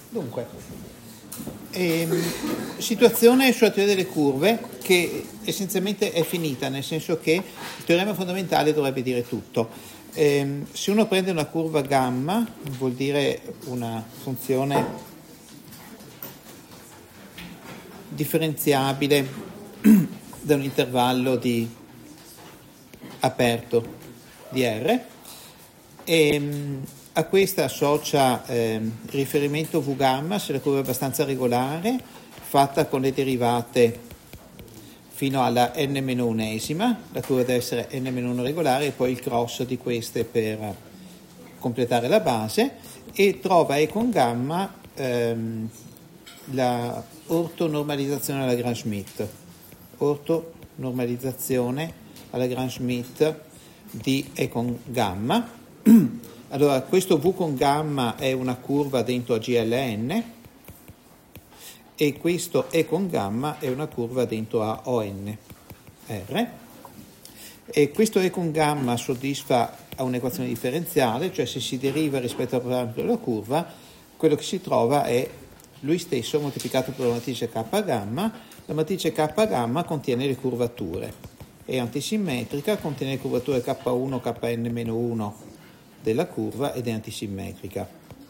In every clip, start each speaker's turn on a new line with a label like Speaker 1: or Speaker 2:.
Speaker 1: Dunque, situazione sulla teoria delle curve che essenzialmente è finita, nel senso che il teorema fondamentale dovrebbe dire tutto. Se uno prende una curva gamma, vuol dire una funzione differenziabile da un intervallo di aperto di R, a questa associa riferimento V gamma se la curva è abbastanza regolare, fatta con le derivate fino alla n-unesima, la curva deve essere n-1 regolare e poi il cross di queste per completare la base, e trova E con gamma la ortonormalizzazione alla Gram-Schmidt, ortonormalizzazione alla Gram-Schmidt di E con gamma. Allora, questo V con gamma è una curva dentro a GLN e questo E con gamma è una curva dentro a ON R, e questo E con gamma soddisfa a un'equazione differenziale, cioè se si deriva rispetto al parametro della curva, quello che si trova è lui stesso moltiplicato per la matrice K gamma. La matrice K gamma contiene le curvature, è antisimmetrica, contiene le curvature K1, Kn-1 della curva ed è antisimmetrica.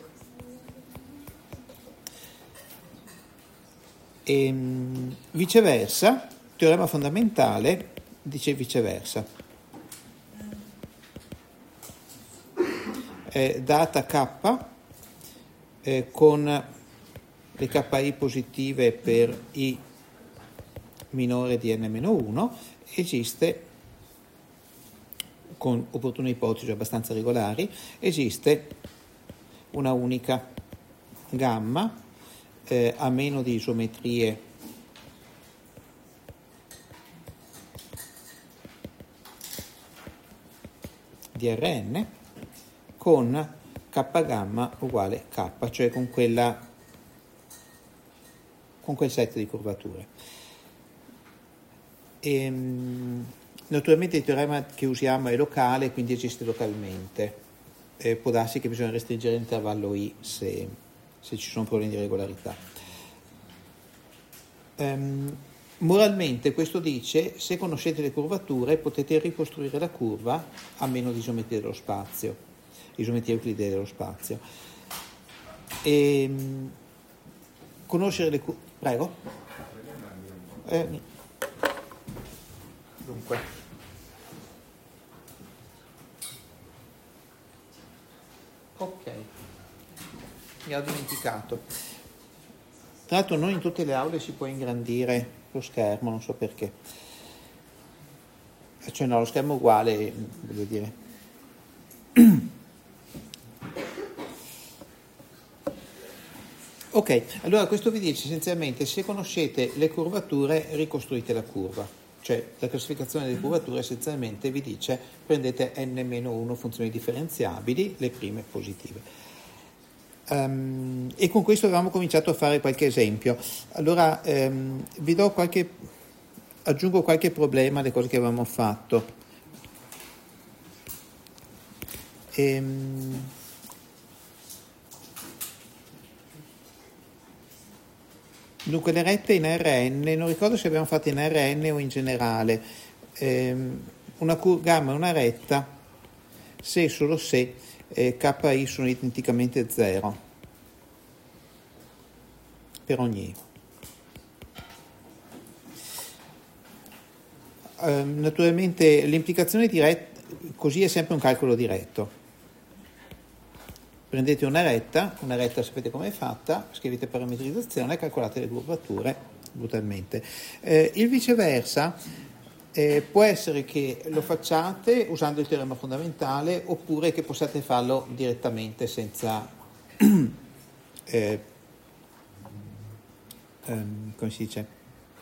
Speaker 1: E viceversa, teorema fondamentale dice viceversa. Data K con le KI positive per I minore di n-1, esiste, con opportune ipotesi abbastanza regolari, esiste una unica gamma a meno di isometrie di Rn con K gamma uguale K, cioè con quel set di curvature. Naturalmente il teorema che usiamo è locale, quindi esiste localmente. Può darsi che bisogna restringere l'intervallo I se ci sono problemi di regolarità. Moralmente questo dice: se conoscete le curvature potete ricostruire la curva a meno di isometria dello spazio, isometria euclidea dello spazio. Conoscere le curve... Prego? Dunque. Ok. Mi ho dimenticato. Tra l'altro non in tutte le aule si può ingrandire lo schermo, non so perché. Cioè no, lo schermo è uguale, voglio dire. Ok, allora questo vi dice essenzialmente: se conoscete le curvature ricostruite la curva. Cioè la classificazione delle curvature essenzialmente vi dice prendete n-1 funzioni differenziabili, le prime positive. E con questo avevamo cominciato a fare qualche esempio. Allora vi do aggiungo qualche problema alle cose che avevamo fatto. Dunque le rette in Rn, non ricordo se abbiamo fatto in Rn o in generale, una gamma è una retta se e solo se KI sono identicamente 0 per ogni I. Naturalmente l'implicazione diretta, così è sempre un calcolo diretto. Prendete una retta sapete come è fatta, scrivete parametrizzazione e calcolate le curvature brutalmente. Il viceversa può essere che lo facciate usando il teorema fondamentale, oppure che possiate farlo direttamente senza come si dice?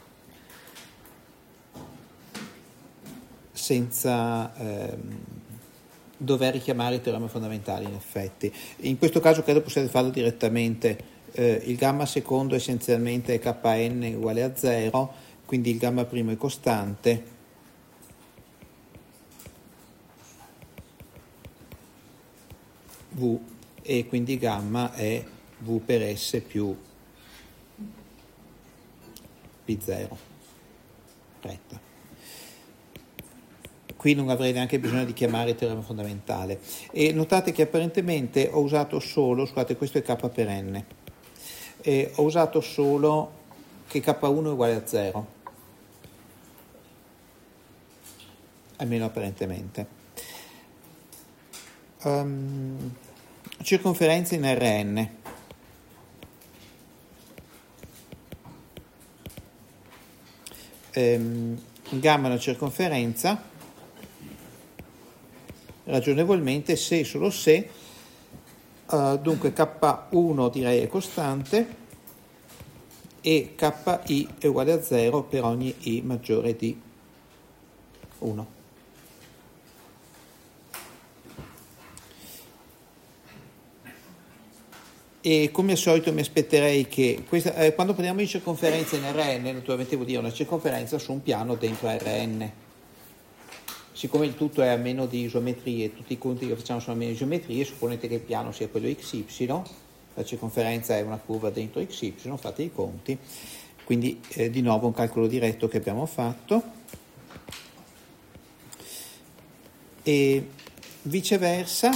Speaker 1: Senza dover richiamare il teorema fondamentale, in effetti. In questo caso credo possiate farlo direttamente. Il gamma secondo essenzialmente è Kn uguale a 0, quindi il gamma primo è costante. V, e quindi gamma è V per S più P0 retta. Qui non avrei neanche bisogno di chiamare il teorema fondamentale. E notate che apparentemente ho usato solo, scusate, questo è K per N, ho usato solo che K1 è uguale a 0, almeno apparentemente. Circonferenza in Rn. Gamma è una circonferenza ragionevolmente se e solo se, dunque K1 direi è costante e Ki è uguale a 0 per ogni I maggiore di 1. E come al solito mi aspetterei che quando parliamo di circonferenza in Rn, naturalmente vuol dire una circonferenza su un piano dentro Rn. Siccome il tutto è a meno di isometrie, tutti i conti che facciamo sono a meno di isometrie, supponete che il piano sia quello xy, la circonferenza è una curva dentro xy, fate i conti, quindi di nuovo un calcolo diretto che abbiamo fatto, e viceversa,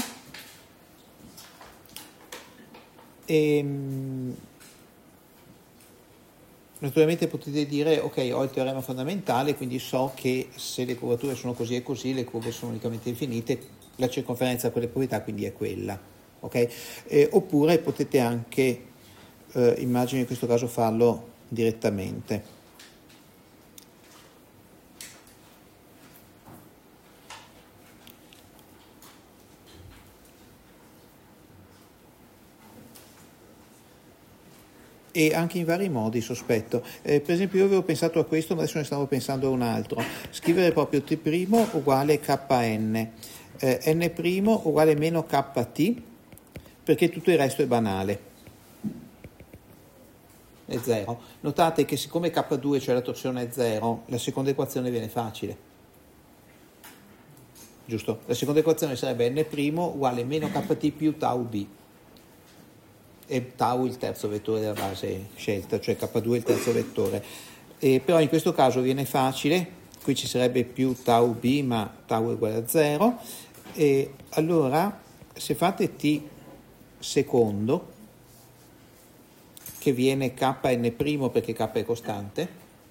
Speaker 1: naturalmente potete dire ok, ho il teorema fondamentale, quindi so che se le curvature sono così e così, le curve sono unicamente infinite, la circonferenza ha quelle proprietà, quindi è quella, ok? Oppure potete anche, immagino in questo caso farlo direttamente. E anche in vari modi, sospetto. Per esempio io avevo pensato a questo, ma adesso ne stavo pensando a un altro. Scrivere proprio T' uguale Kn, N' uguale meno Kt, perché tutto il resto è banale. È 0. Notate che siccome K2, cioè la torsione, è 0, la seconda equazione viene facile. Giusto? La seconda equazione sarebbe N' uguale meno Kt più tau B. E tau il terzo vettore della base scelta, cioè K2 il terzo vettore. Però in questo caso viene facile, qui ci sarebbe più tau B, ma tau è uguale a 0, e allora se fate T secondo, che viene Kn' perché K è costante,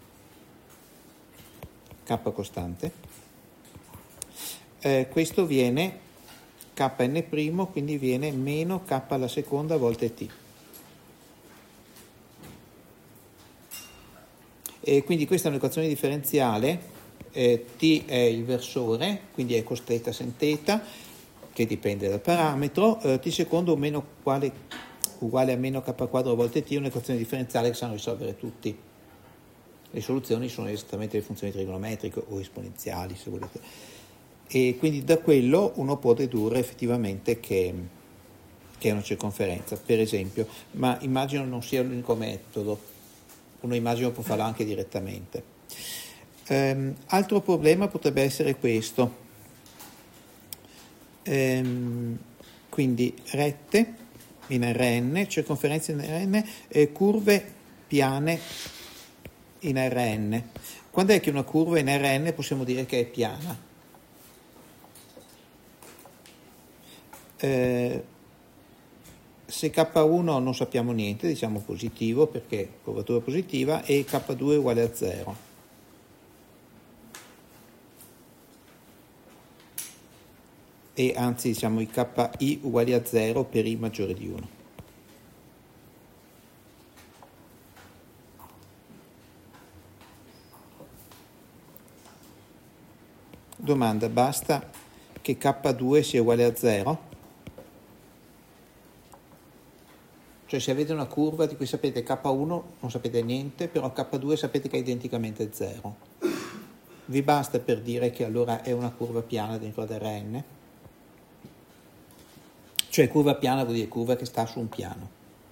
Speaker 1: K costante, questo viene Kn', quindi viene meno K alla seconda volte T. E quindi questa è un'equazione differenziale, T è il versore, quindi è cos θ sen θ, che dipende dal parametro, T secondo meno uguale a meno K quadro volte T, è un'equazione differenziale che sanno risolvere tutti. Le soluzioni sono esattamente le funzioni trigonometriche o esponenziali, se volete. E quindi da quello uno può dedurre effettivamente che è una circonferenza, per esempio, ma immagino non sia l'unico metodo, uno immagino può farlo anche direttamente. Altro problema potrebbe essere questo, quindi rette in Rn, circonferenze in Rn, curve piane in Rn. Quando è che una curva in Rn possiamo dire che è piana? Se K1 non sappiamo niente, diciamo positivo perché curvatura positiva, e K2 è uguale a 0. E anzi diciamo i Ki uguali a 0 per I maggiore di 1. Domanda, basta che K2 sia uguale a 0? Cioè se avete una curva di cui sapete K1 non sapete niente, però K2 sapete che è identicamente 0. Vi basta per dire che allora è una curva piana dentro ad Rn? Cioè curva piana vuol dire curva che sta su un piano.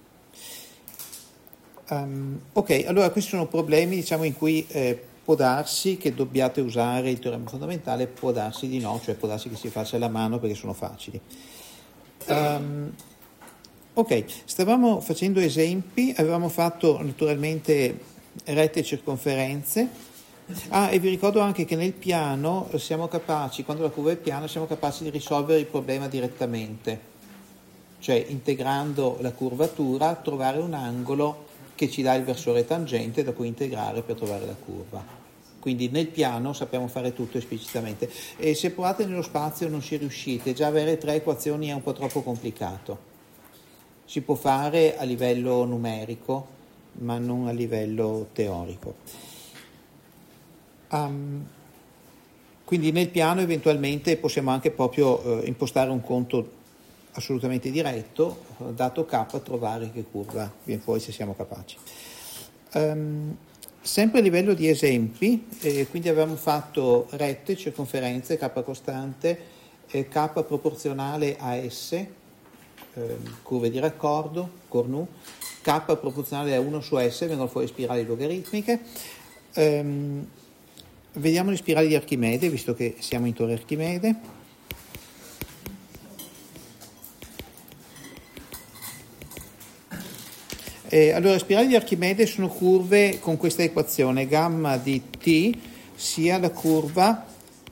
Speaker 1: Ok, allora questi sono problemi diciamo in cui può darsi che dobbiate usare il teorema fondamentale, può darsi di no, cioè può darsi che si faccia alla mano perché sono facili. Ok, stavamo facendo esempi, avevamo fatto naturalmente rette e circonferenze. E vi ricordo anche che nel piano siamo capaci, quando la curva è piana, siamo capaci di risolvere il problema direttamente, cioè integrando la curvatura, trovare un angolo che ci dà il versore tangente da cui integrare per trovare la curva. Quindi nel piano sappiamo fare tutto esplicitamente. E se provate nello spazio non ci riuscite, già avere 3 equazioni è un po' troppo complicato. Si può fare a livello numerico, ma non a livello teorico. Quindi nel piano eventualmente possiamo anche proprio impostare un conto assolutamente diretto, dato k, trovare che curva viene fuori se siamo capaci. Sempre a livello di esempi, quindi abbiamo fatto rette, circonferenze, k costante, k proporzionale a S, curve di raccordo, Cornu, k proporzionale a 1 su S, vengono fuori spirali logaritmiche. Vediamo le spirali di Archimede, visto che siamo in torre Archimede. Allora, le spirali di Archimede sono curve con questa equazione, gamma di t sia la curva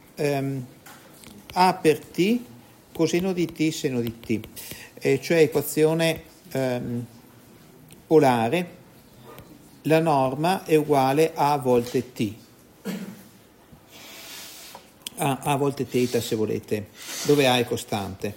Speaker 1: a per t coseno di t seno di t, cioè equazione polare, la norma è uguale a volte t. A volte θ se volete, dove A è costante.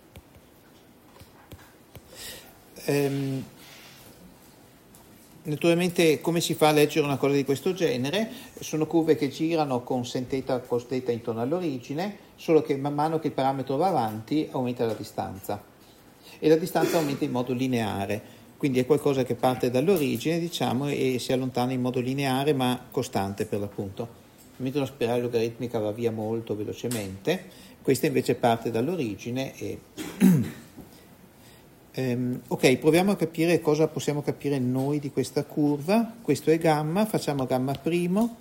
Speaker 1: Naturalmente come si fa a leggere una cosa di questo genere? Sono curve che girano con sen θ cos θ intorno all'origine, solo che man mano che il parametro va avanti aumenta la distanza e la distanza aumenta in modo lineare, quindi è qualcosa che parte dall'origine, diciamo, e si allontana in modo lineare ma costante per l'appunto. Mentre una spirale logaritmica va via molto velocemente, questa invece parte dall'origine e ok, proviamo a capire cosa possiamo capire noi di questa curva. Questo è gamma, facciamo gamma primo.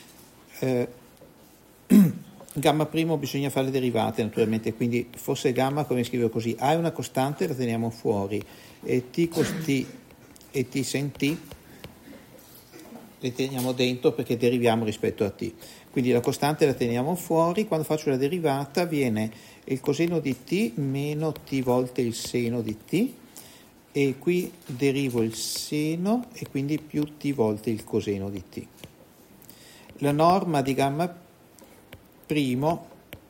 Speaker 1: Gamma primo bisogna fare le derivate naturalmente, quindi fosse gamma come scrivo così, A è una costante, la teniamo fuori, e t cos t e t sen t le teniamo dentro perché deriviamo rispetto a t. Quindi la costante la teniamo fuori, quando faccio la derivata viene il coseno di t meno t volte il seno di t, e qui derivo il seno e quindi più t volte il coseno di t. La norma di gamma primo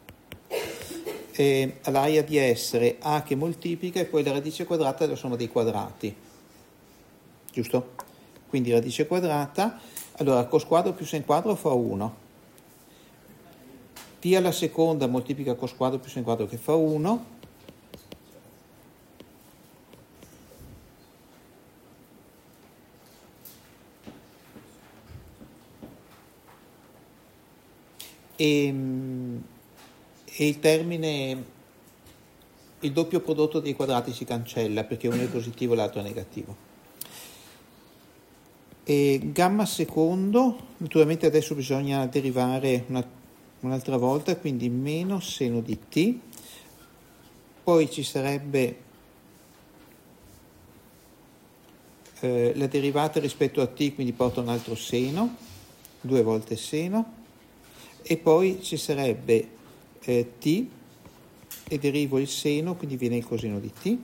Speaker 1: all'aria di essere a che moltiplica e poi la radice quadrata della somma dei quadrati, giusto? Quindi radice quadrata, allora cos quadro più sen quadro fa 1, t alla seconda moltiplica cos quadro più sen quadro che fa 1, e il termine, il doppio prodotto dei quadrati si cancella perché uno è positivo e l'altro è negativo. E gamma secondo, naturalmente adesso bisogna derivare un'altra volta, quindi meno seno di t, poi ci sarebbe la derivata rispetto a t, quindi porta un altro seno, 2 volte seno, e poi ci sarebbe t e derivo il seno, quindi viene il coseno di t.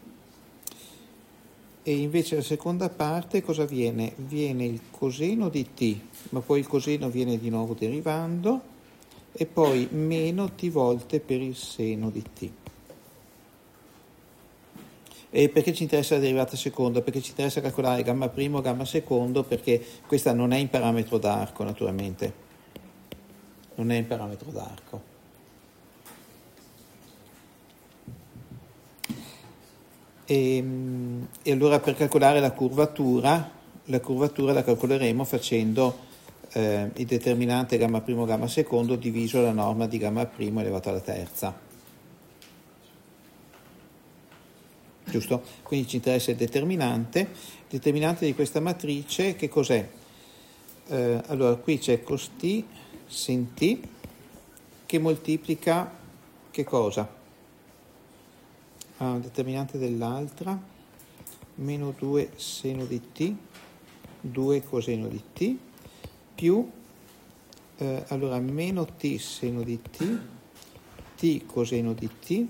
Speaker 1: E invece la seconda parte cosa viene? Viene il coseno di t, ma poi il coseno viene di nuovo derivando, e poi meno t volte per il seno di t. E perché ci interessa la derivata seconda? Perché ci interessa calcolare gamma primo, gamma secondo, perché questa non è in parametro d'arco, naturalmente. Non è in parametro d'arco. E allora per calcolare la curvatura la calcoleremo facendo il determinante gamma primo gamma secondo diviso la norma di gamma primo elevato alla terza, giusto? Quindi ci interessa il determinante di questa matrice. Che cos'è? Allora qui c'è cos t sin t che moltiplica che cosa? Determinante dell'altra, meno 2 seno di t, 2 coseno di t, più, allora, meno t seno di t, t coseno di t,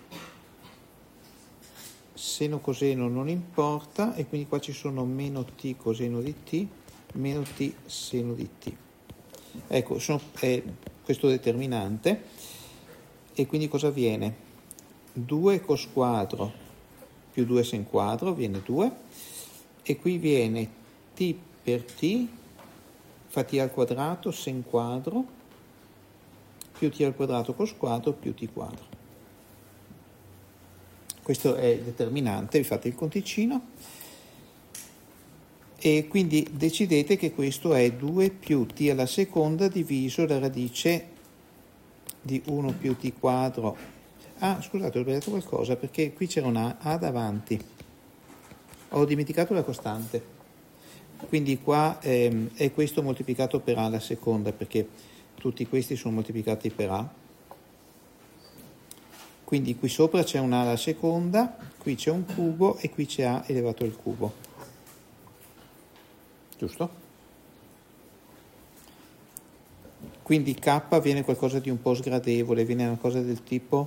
Speaker 1: seno coseno non importa, e quindi qua ci sono meno t coseno di t, meno t seno di t. Ecco, è questo determinante, e quindi cosa viene? 2 cos quadro più 2 sen quadro viene 2, e qui viene t per t, fa t al quadrato sen quadro, più t al quadrato cos quadro più t quadro. Questo è il determinante, vi fate il conticino, e quindi decidete che questo è 2 più t alla seconda diviso la radice di 1 più t quadro. Ah, scusate, ho sbagliato qualcosa, perché qui c'era una a davanti, ho dimenticato la costante, quindi qua è questo moltiplicato per a alla seconda, perché tutti questi sono moltiplicati per a. Quindi qui sopra c'è un a alla seconda, qui c'è un cubo e qui c'è a elevato al cubo. Giusto? Quindi k viene qualcosa di un po' sgradevole, viene una cosa del tipo...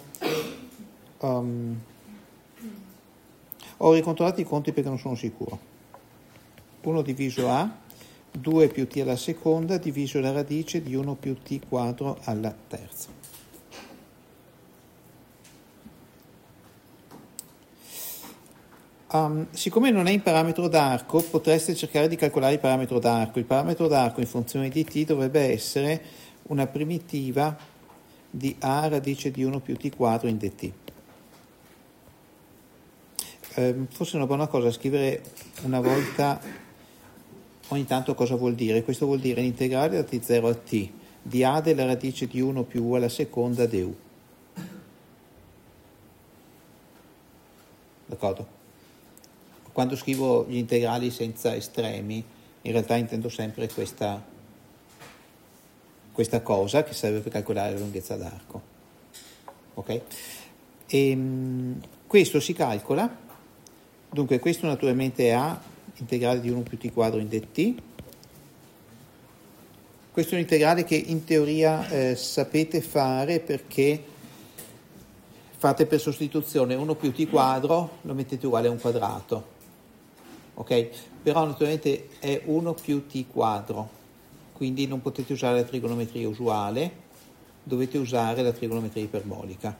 Speaker 1: ho ricontrollato i conti perché non sono sicuro. 1 diviso a, 2 più t alla seconda diviso la radice di 1 più t quadro alla terza. Siccome non è in parametro d'arco, potreste cercare di calcolare il parametro d'arco. Il parametro d'arco in funzione di t dovrebbe essere una primitiva di a radice di 1 più t quadro in dt. Forse è una buona cosa scrivere una volta ogni tanto cosa vuol dire. Questo vuol dire l'integrale da t0 a t di a della radice di 1 più u alla seconda du. D'accordo? Quando scrivo gli integrali senza estremi, in realtà intendo sempre questa cosa che serve per calcolare la lunghezza d'arco. Ok? Questo si calcola, dunque questo naturalmente è a integrale di 1 più t quadro in dt. Questo è un integrale che in teoria sapete fare perché fate per sostituzione 1 più t quadro, lo mettete uguale a un quadrato. Ok? Però naturalmente è 1 più t quadro, quindi non potete usare la trigonometria usuale, dovete usare la trigonometria iperbolica.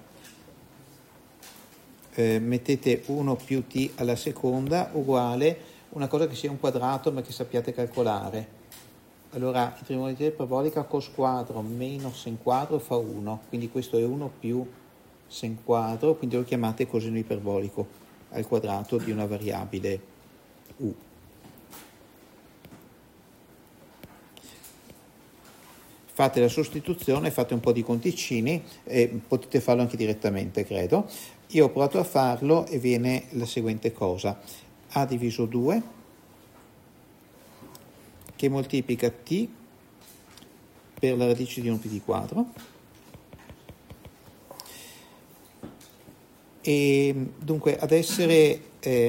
Speaker 1: Mettete 1 più t alla seconda uguale una cosa che sia un quadrato ma che sappiate calcolare. Allora, la trigonometria iperbolica cos quadro meno sen quadro fa 1, quindi questo è 1 più sen quadro, quindi lo chiamate coseno iperbolico al quadrato di una variabile u. Fate la sostituzione, fate un po' di conticini e potete farlo anche direttamente, credo. Io ho provato a farlo e viene la seguente cosa: a diviso 2 che moltiplica t per la radice di 1 più t quadro, e dunque ad essere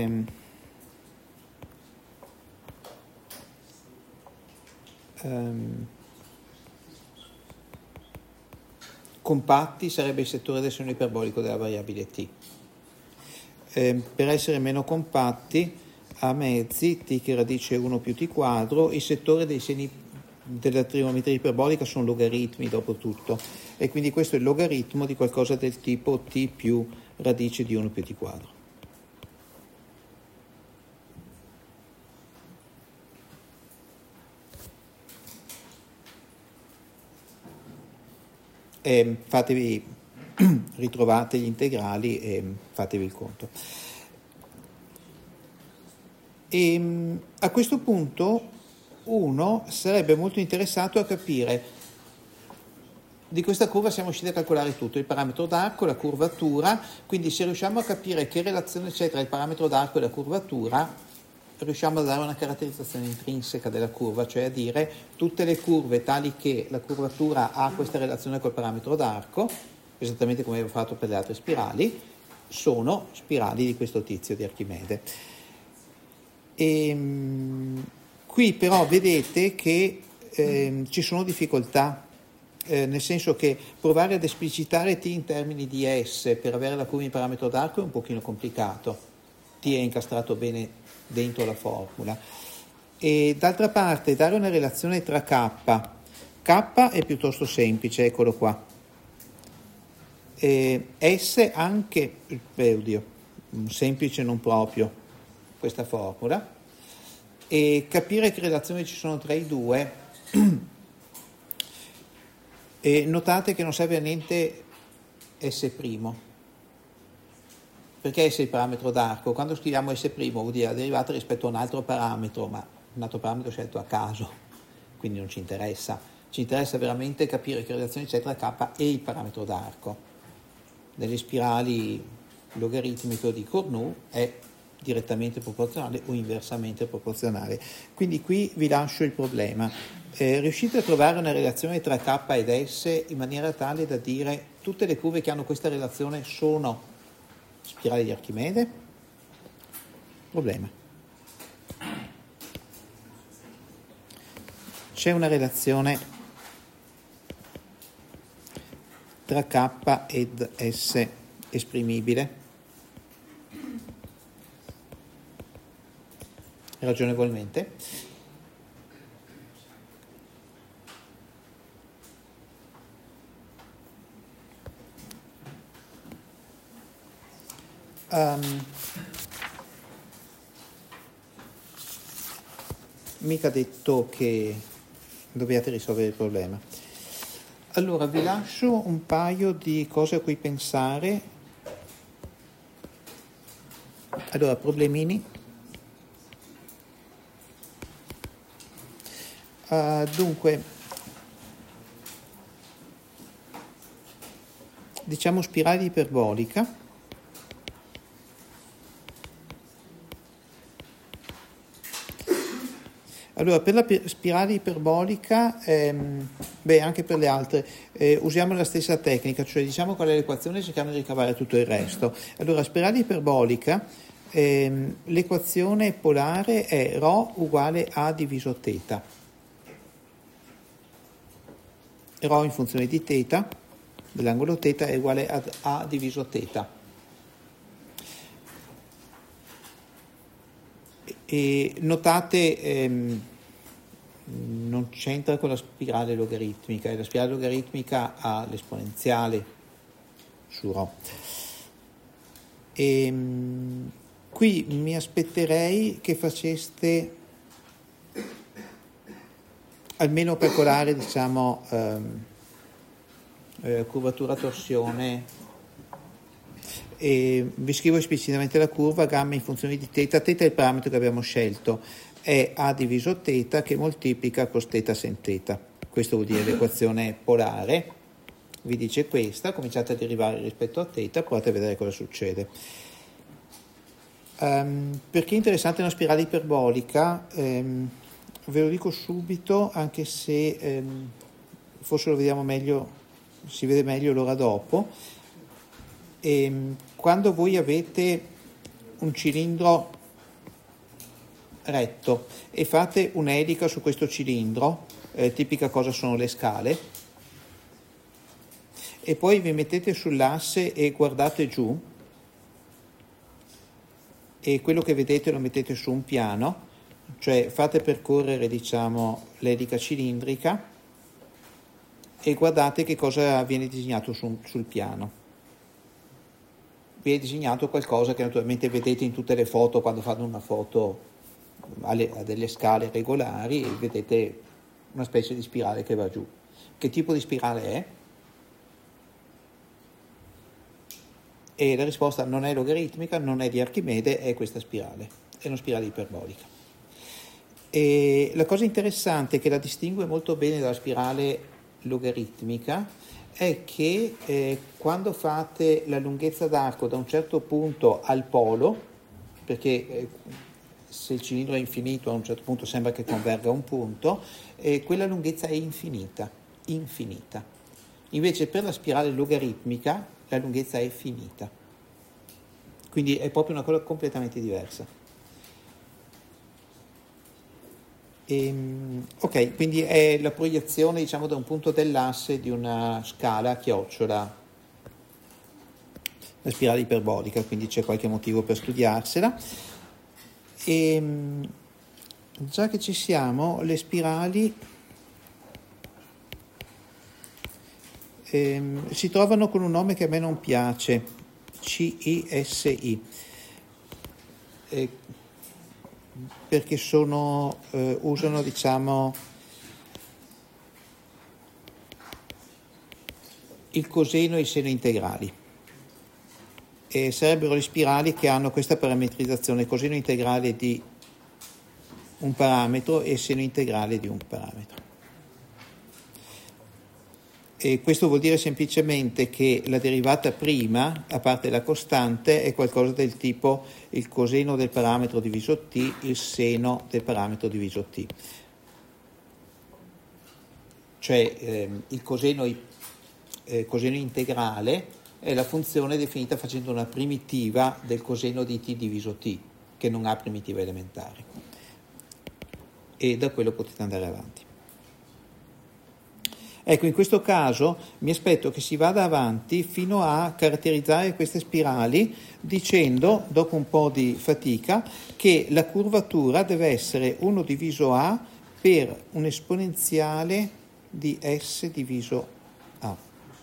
Speaker 1: compatti sarebbe il settore del seno iperbolico della variabile t. Per essere meno compatti, a mezzi t che radice 1 più t quadro, il settore dei seni della trigonometria iperbolica sono logaritmi dopo tutto, e quindi questo è il logaritmo di qualcosa del tipo t più radice di 1 più t quadro. Fatevi, ritrovate gli integrali e fatevi il conto. A questo punto uno sarebbe molto interessato a capire, di questa curva siamo riusciti a calcolare tutto, il parametro d'arco, la curvatura, quindi se riusciamo a capire che relazione c'è tra il parametro d'arco e la curvatura, riusciamo a dare una caratterizzazione intrinseca della curva, cioè a dire tutte le curve tali che la curvatura ha questa relazione col parametro d'arco, esattamente come avevo fatto per le altre spirali, sono spirali di questo tizio di Archimede. Qui però vedete che ci sono difficoltà, nel senso che provare ad esplicitare t in termini di s per avere la curva in parametro d'arco è un pochino complicato, t è incastrato bene dentro la formula. E d'altra parte dare una relazione tra k è piuttosto semplice, eccolo qua. S anche, oddio, semplice non proprio questa formula, e capire che relazioni ci sono tra i due. E notate che non serve a niente S', perché S è il parametro d'arco. Quando scriviamo S' vuol dire la derivata rispetto a un altro parametro, ma un altro parametro scelto a caso, quindi non ci interessa. Ci interessa veramente capire che relazione c'è tra k e il parametro d'arco. Nelle spirali logaritmiche di Cournot è direttamente proporzionale o inversamente proporzionale. Quindi qui vi lascio il problema. Riuscite a trovare una relazione tra k ed s in maniera tale da dire tutte le curve che hanno questa relazione sono spirali di Archimede? Problema. C'è una relazione tra k ed s esprimibile ragionevolmente. Mica detto che dobbiate risolvere il problema. Allora vi lascio un paio di cose a cui pensare. Allora, problemini. Dunque, diciamo spirale iperbolica. Allora, per la spirale iperbolica, anche per le altre, usiamo la stessa tecnica, cioè diciamo qual è l'equazione e cerchiamo di ricavare tutto il resto. Allora, spirale iperbolica, l'equazione polare è ρ uguale a diviso θ. ρ in funzione di θ, dell'angolo θ, è uguale ad a diviso θ. E notate, non c'entra con la spirale logaritmica, e la spirale logaritmica ha l'esponenziale su ρ. Qui mi aspetterei che faceste, almeno calcolare, diciamo, curvatura torsione, e vi scrivo esplicitamente la curva gamma in funzione di θ. Θ è il parametro che abbiamo scelto, è a diviso θ che moltiplica cos θ sin θ. Questo vuol dire l'equazione polare, vi dice questa, cominciate a derivare rispetto a θ, provate a vedere cosa succede. Perché è interessante una spirale iperbolica? Ve lo dico subito, anche se forse lo vediamo meglio, si vede meglio l'ora dopo. Quando voi avete un cilindro retto e fate un'elica su questo cilindro, tipica cosa sono le scale, e poi vi mettete sull'asse e guardate giù, e quello che vedete lo mettete su un piano, cioè fate percorrere, diciamo, l'elica cilindrica e guardate che cosa viene disegnato sul piano. Viene disegnato qualcosa che naturalmente vedete in tutte le foto quando fanno una foto a delle scale regolari, e vedete una specie di spirale che va giù. Che tipo di spirale è? E la risposta non è logaritmica, non è di Archimede, è questa spirale, è una spirale iperbolica. E la cosa interessante che la distingue molto bene dalla spirale logaritmica è che quando fate la lunghezza d'arco da un certo punto al polo, perché se il cilindro è infinito a un certo punto sembra che converga a un punto, quella lunghezza è infinita. Invece per la spirale logaritmica la lunghezza è finita. Quindi è proprio una cosa completamente diversa. Ok, quindi è la proiezione, diciamo, da un punto dell'asse di una scala a chiocciola, la spirale iperbolica, quindi c'è qualche motivo per studiarsela. Già che ci siamo, le spirali si trovano con un nome che a me non piace, CISI, perché usano, diciamo, il coseno e i seno integrali. E sarebbero le spirali che hanno questa parametrizzazione, coseno integrale di un parametro e seno integrale di un parametro. E questo vuol dire semplicemente che la derivata prima, a parte la costante, è qualcosa del tipo il coseno del parametro diviso t, il seno del parametro diviso t. Cioè il coseno integrale è la funzione definita facendo una primitiva del coseno di t diviso t, che non ha primitiva elementare. E da quello potete andare avanti. Ecco, in questo caso mi aspetto che si vada avanti fino a caratterizzare queste spirali dicendo, dopo un po' di fatica, che la curvatura deve essere 1 diviso a per un esponenziale di s diviso a.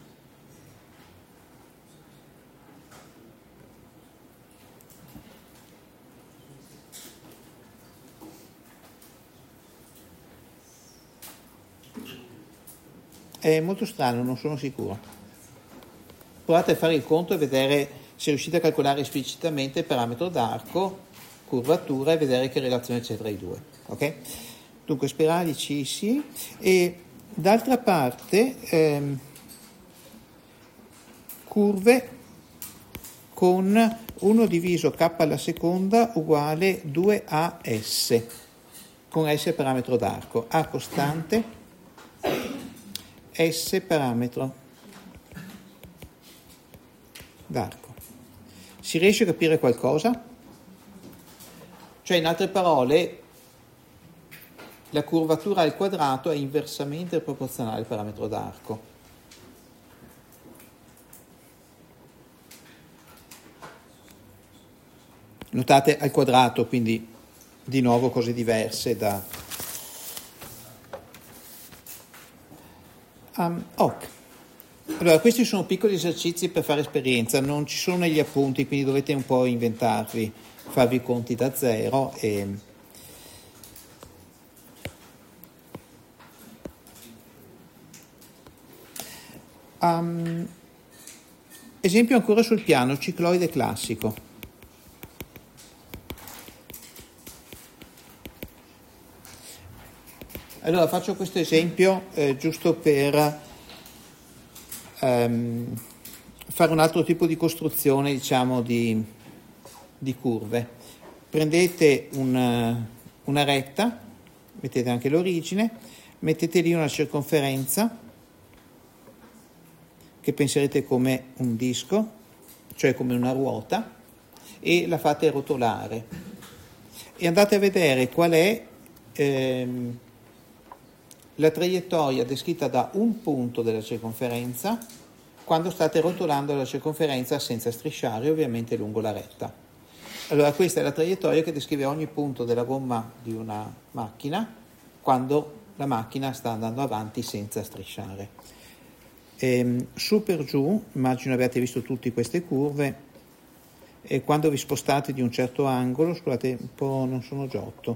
Speaker 1: È molto strano, non sono sicuro. Provate a fare il conto e vedere se riuscite a calcolare esplicitamente il parametro d'arco, curvatura, e vedere che relazione c'è tra i due. Ok? Dunque spirali C, sì. E d'altra parte curve con 1 diviso k alla seconda uguale 2as, con S parametro d'arco, A costante, S parametro d'arco. Si riesce a capire qualcosa? Cioè, in altre parole, la curvatura al quadrato è inversamente proporzionale al parametro d'arco. Notate al quadrato, quindi di nuovo cose diverse da... ok. Allora, questi sono piccoli esercizi per fare esperienza, non ci sono negli appunti, quindi dovete un po' inventarvi, farvi i conti da zero e... esempio ancora sul piano, cicloide classico. Allora faccio questo esempio giusto per fare un altro tipo di costruzione, diciamo, di curve. Prendete una retta, mettete anche l'origine, mettete lì una circonferenza che penserete come un disco, cioè come una ruota, e la fate rotolare. E andate a vedere qual è la traiettoria descritta da un punto della circonferenza quando state rotolando la circonferenza senza strisciare, ovviamente lungo la retta. Allora questa è la traiettoria che descrive ogni punto della gomma di una macchina quando la macchina sta andando avanti senza strisciare. Su per giù, immagino abbiate visto tutte queste curve, e quando vi spostate di un certo angolo, scusate un po', non sono giotto,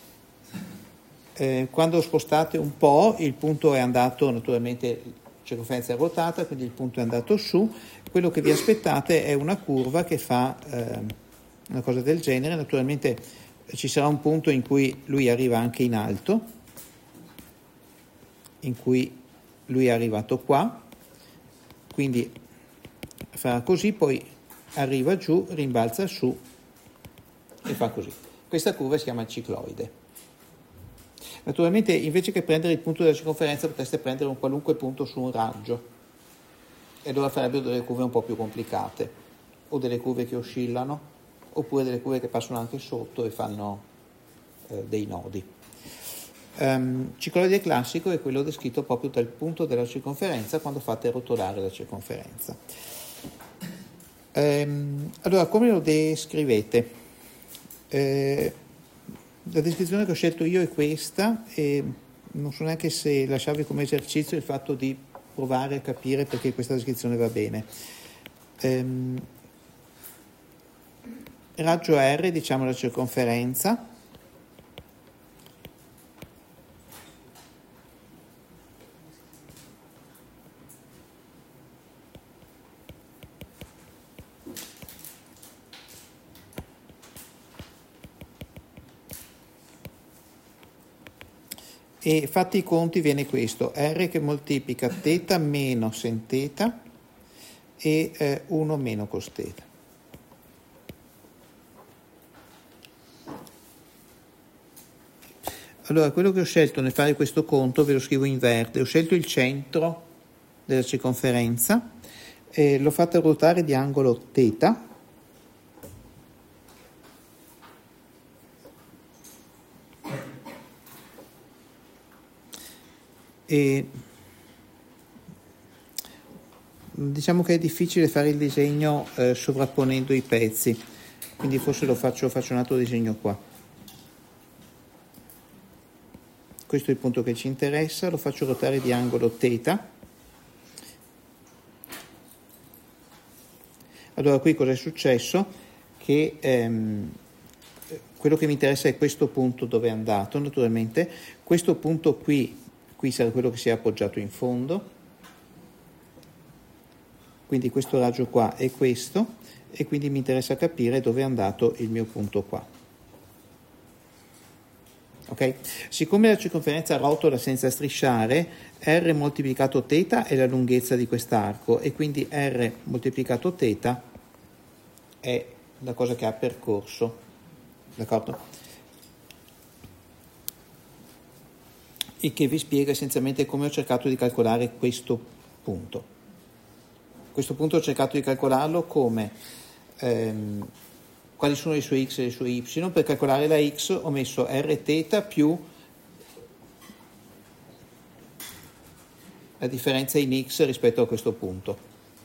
Speaker 1: quando spostate un po' il punto è andato, naturalmente la circonferenza è ruotata, quindi il punto è andato su, quello che vi aspettate è una curva che fa una cosa del genere. Naturalmente ci sarà un punto in cui lui arriva anche in alto, in cui lui è arrivato qua, quindi farà così, poi arriva giù, rimbalza su e fa così. Questa curva si chiama cicloide. Naturalmente invece che prendere il punto della circonferenza potreste prendere un qualunque punto su un raggio e allora farebbero delle curve un po' più complicate, o delle curve che oscillano, oppure delle curve che passano anche sotto e fanno dei nodi. Cicloide classico è quello descritto proprio dal punto della circonferenza quando fate rotolare la circonferenza. Allora, come lo descrivete? La descrizione che ho scelto io è questa, e non so neanche se lasciarvi come esercizio il fatto di provare a capire perché questa descrizione va bene. Raggio R, diciamo la circonferenza, e fatti i conti viene questo, R che moltiplica θ meno sin θ e 1 meno cos θ. Allora, quello che ho scelto nel fare questo conto, ve lo scrivo in verde, ho scelto il centro della circonferenza e l'ho fatta ruotare di angolo θ, e diciamo che è difficile fare il disegno sovrapponendo i pezzi, quindi forse faccio un altro disegno qua. Questo è il punto che ci interessa, lo faccio ruotare di angolo θ. Allora qui cosa è successo? Che quello che mi interessa è questo punto dove è andato, naturalmente. Questo punto qui sarà quello che si è appoggiato in fondo, quindi questo raggio qua è questo, e quindi mi interessa capire dove è andato il mio punto qua. Ok? Siccome la circonferenza rotola senza strisciare, R moltiplicato θ è la lunghezza di quest'arco, e quindi R moltiplicato θ è la cosa che ha percorso, d'accordo? Il che vi spiega essenzialmente come ho cercato di calcolare questo punto. Questo punto ho cercato di calcolarlo come quali sono le sue x e le sue y. Per calcolare la x ho messo rθ più la differenza in x rispetto a questo punto,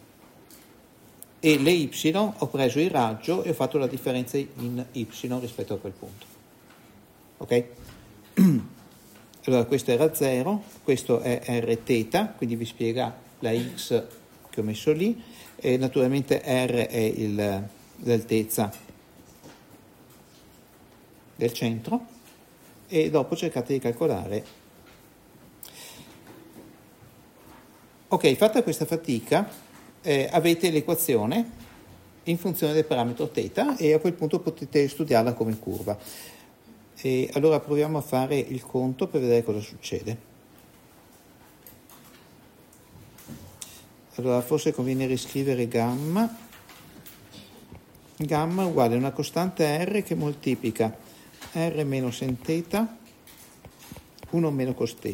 Speaker 1: e le y ho preso il raggio e ho fatto la differenza in y rispetto a quel punto. Ok? Allora questo era 0, questo è rθ, quindi vi spiega la x che ho messo lì, e naturalmente r è l'altezza del centro, e dopo cercate di calcolare. Ok, fatta questa fatica avete l'equazione in funzione del parametro θ, e a quel punto potete studiarla come curva. E allora proviamo a fare il conto per vedere cosa succede. Allora forse conviene riscrivere gamma uguale a una costante r che moltiplica r meno sin θ 1 meno cos θ.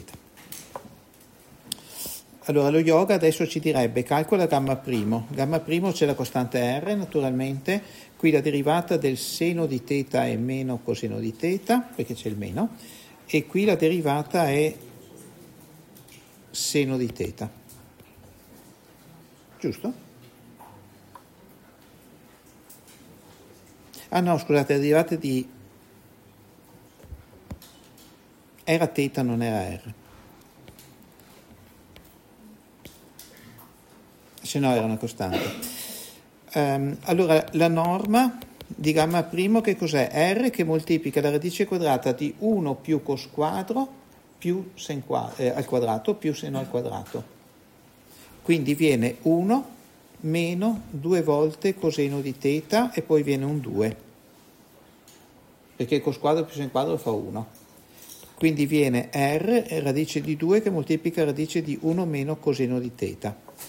Speaker 1: Allora lo yoga adesso ci direbbe calcola gamma primo c'è la costante r naturalmente, qui la derivata del seno di θ è meno coseno di θ perché c'è il meno, e qui la derivata è seno di θ, giusto? Ah no, scusate, la derivata di era θ, non era r, se no era una costante. Allora la norma di gamma primo che cos'è? R che moltiplica la radice quadrata di 1 più cos quadro più sen al quadrato più seno al quadrato, quindi viene 1 meno 2 volte coseno di θ e poi viene un 2, perché cos quadro più sen quadro fa 1, quindi viene R radice di 2 che moltiplica radice di 1 meno coseno di θ.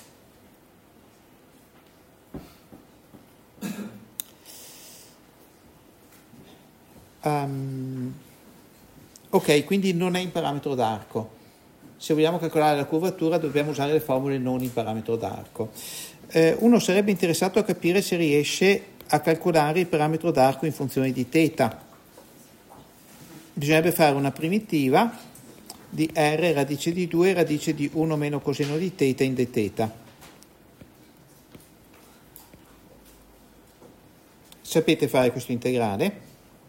Speaker 1: Ok, quindi non è in parametro d'arco. Se vogliamo calcolare la curvatura dobbiamo usare le formule non in parametro d'arco. Uno sarebbe interessato a capire se riesce a calcolare il parametro d'arco in funzione di θ. Bisognerebbe fare una primitiva di R radice di 2 radice di 1 meno coseno di θ in dθ. Sapete fare questo integrale?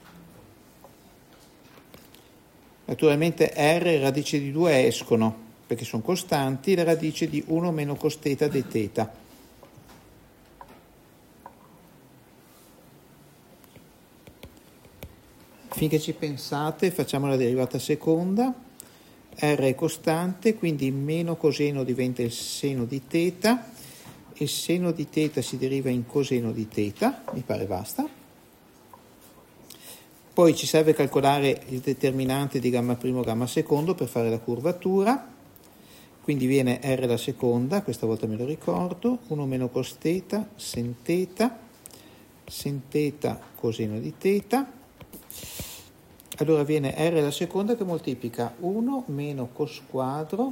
Speaker 1: Naturalmente R e radice di 2 escono, perché sono costanti, la radice di 1 meno cos θ dθ. Finché ci pensate, facciamo la derivata seconda. R è costante, quindi meno coseno diventa il seno di θ, il seno di θ si deriva in coseno di θ, mi pare basta. Poi ci serve calcolare il determinante di gamma primo gamma secondo per fare la curvatura, quindi viene R la seconda, questa volta me lo ricordo, 1 meno cos θ, sen θ coseno di θ. Allora viene R la seconda che moltiplica 1 meno cos quadro,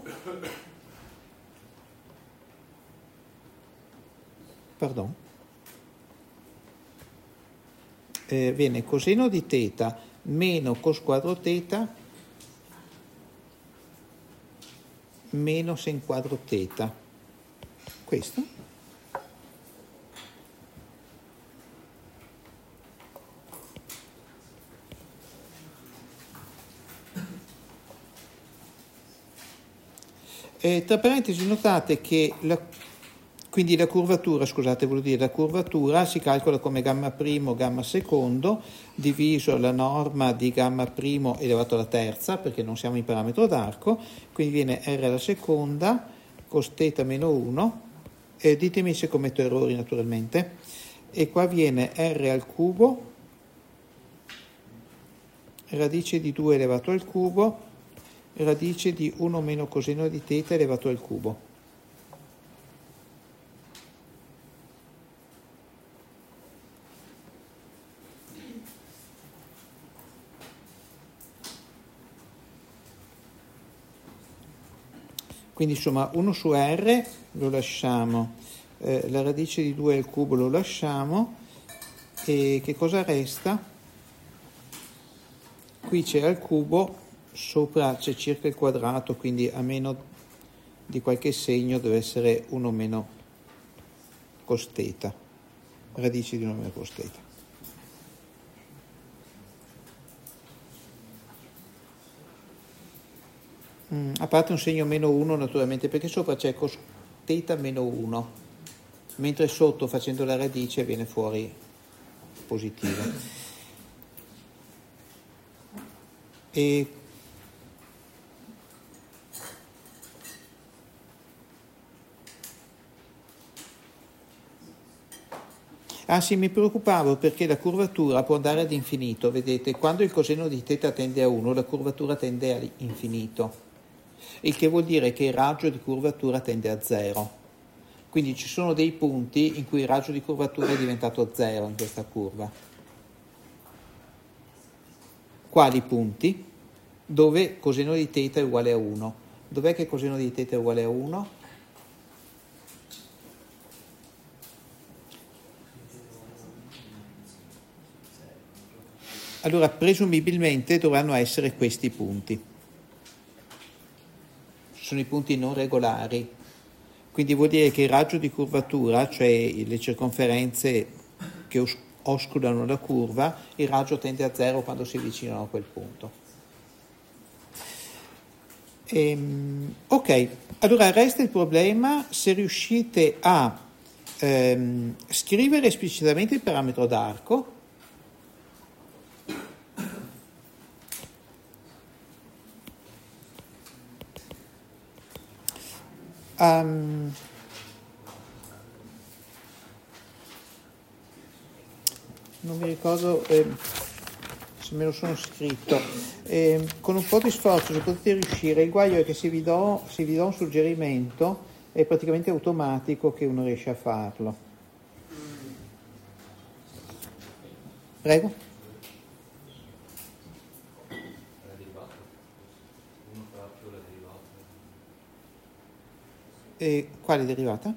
Speaker 1: viene coseno di θ meno cos quadro θ meno sen quadro θ. Questo? Tra parentesi notate che quindi la curvatura, scusate, volevo dire la curvatura si calcola come gamma primo gamma secondo diviso la norma di gamma primo elevato alla terza, perché non siamo in parametro d'arco, quindi viene R alla seconda cos θ meno 1, ditemi se commetto errori naturalmente, e qua viene R al cubo radice di 2 elevato al cubo radice di 1 meno coseno di θ elevato al cubo. Quindi insomma 1 su R lo lasciamo, la radice di 2 al cubo lo lasciamo, e che cosa resta? Qui c'è al cubo, sopra c'è circa il quadrato, quindi a meno di qualche segno deve essere 1 meno cos θ, radice di 1 meno cos θ. A parte un segno meno 1 naturalmente, perché sopra c'è cos θ meno 1, mentre sotto facendo la radice viene fuori positivo. E sì, mi preoccupavo perché la curvatura può andare ad infinito, vedete, quando il coseno di θ tende a 1, la curvatura tende all'infinito, il che vuol dire che il raggio di curvatura tende a 0. Quindi ci sono dei punti in cui il raggio di curvatura è diventato 0 in questa curva. Quali punti? Dove coseno di θ è uguale a 1. Dov'è che coseno di θ è uguale a 1? Allora, presumibilmente dovranno essere questi punti. Sono i punti non regolari. Quindi vuol dire che il raggio di curvatura, cioè le circonferenze che oscurano la curva, il raggio tende a 0 quando si avvicinano a quel punto. Ok, allora resta il problema se riuscite a scrivere esplicitamente il parametro d'arco. Non mi ricordo se me lo sono scritto. Con un po' di sforzo se potete riuscire, il guaio è che se vi do un suggerimento è praticamente automatico che uno riesce a farlo. Prego. Quale derivata?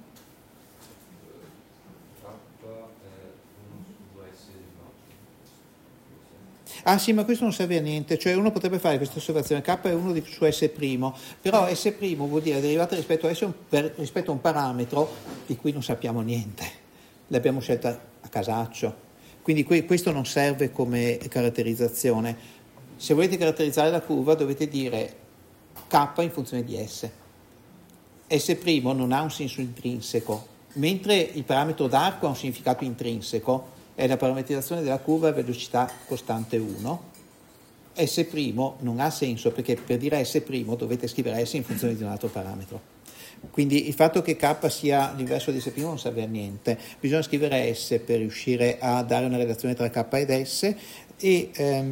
Speaker 1: Ah sì, ma questo non serve a niente, cioè uno potrebbe fare questa osservazione, K è 1 su S', però S' vuol dire derivata rispetto a S rispetto a un parametro di cui non sappiamo niente, l'abbiamo scelta a casaccio, quindi questo non serve come caratterizzazione. Se volete caratterizzare la curva dovete dire K in funzione di S. S' non ha un senso intrinseco, mentre il parametro d'arco ha un significato intrinseco, è la parametrizzazione della curva a velocità costante 1. S' non ha senso perché per dire S' dovete scrivere S in funzione di un altro parametro. Quindi il fatto che K sia l'inverso di S' non serve a niente, bisogna scrivere S per riuscire a dare una relazione tra K ed S e...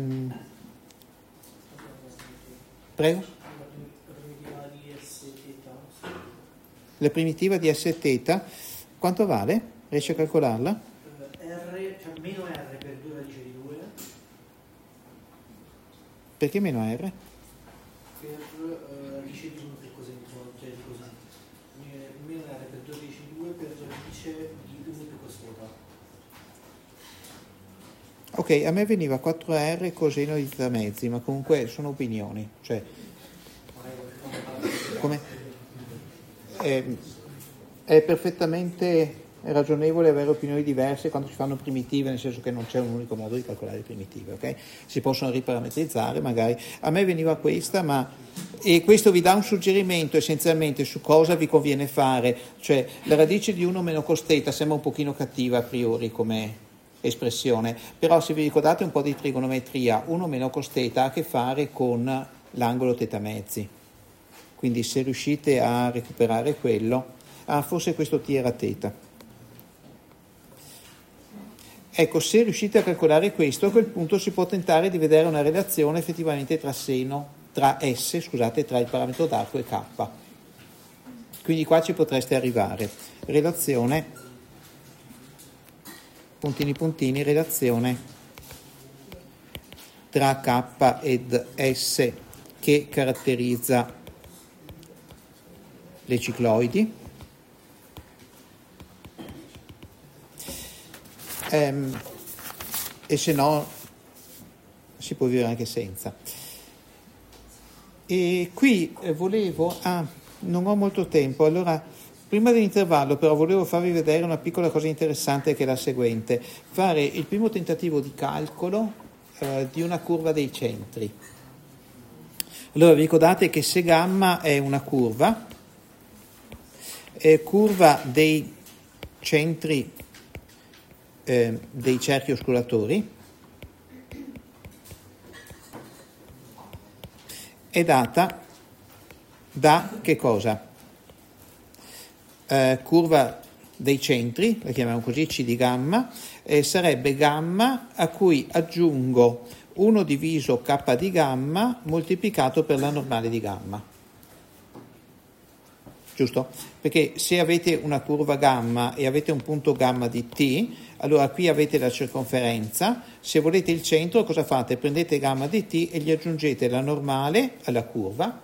Speaker 1: Prego? La primitiva di S θ, quanto vale? Riesci a calcolarla?
Speaker 2: R, cioè meno R per 2 radice di 2.
Speaker 1: Perché meno R?
Speaker 2: Per radice di 1 per cos'è, cioè di così. Meno R per 2 radice di 2 per radice di 1 per cosθ.
Speaker 1: Ok, a me veniva 4R coseno di θ mezzi, ma comunque sono opinioni, cioè... Come? È perfettamente ragionevole avere opinioni diverse quando si fanno primitive, nel senso che non c'è un unico modo di calcolare primitive, ok? Si possono riparametrizzare magari. A me veniva questa, e questo vi dà un suggerimento essenzialmente su cosa vi conviene fare, cioè la radice di 1 meno cosθ sembra un pochino cattiva a priori come espressione, però se vi ricordate un po' di trigonometria, 1 meno cosθ ha a che fare con l'angolo θ mezzi. Quindi se riuscite a recuperare quello, forse questo T era θ. Ecco, se riuscite a calcolare questo, a quel punto si può tentare di vedere una relazione effettivamente tra il parametro d'arco e K. Quindi qua ci potreste arrivare. Relazione, puntini puntini, relazione tra K ed S che caratterizza le cicloidi, e se no si può vivere anche senza. E qui non ho molto tempo, allora prima dell'intervallo però volevo farvi vedere una piccola cosa interessante che è la seguente: fare il primo tentativo di calcolo di una curva dei centri. Allora vi ricordate che se gamma è una curva dei centri dei cerchi oscuratori è data da che cosa? Curva dei centri, la chiamiamo così, C di gamma, sarebbe gamma a cui aggiungo 1 diviso K di gamma moltiplicato per la normale di gamma. Giusto? Perché se avete una curva gamma e avete un punto gamma di t, allora qui avete la circonferenza, se volete il centro cosa fate? Prendete gamma di t e gli aggiungete la normale alla curva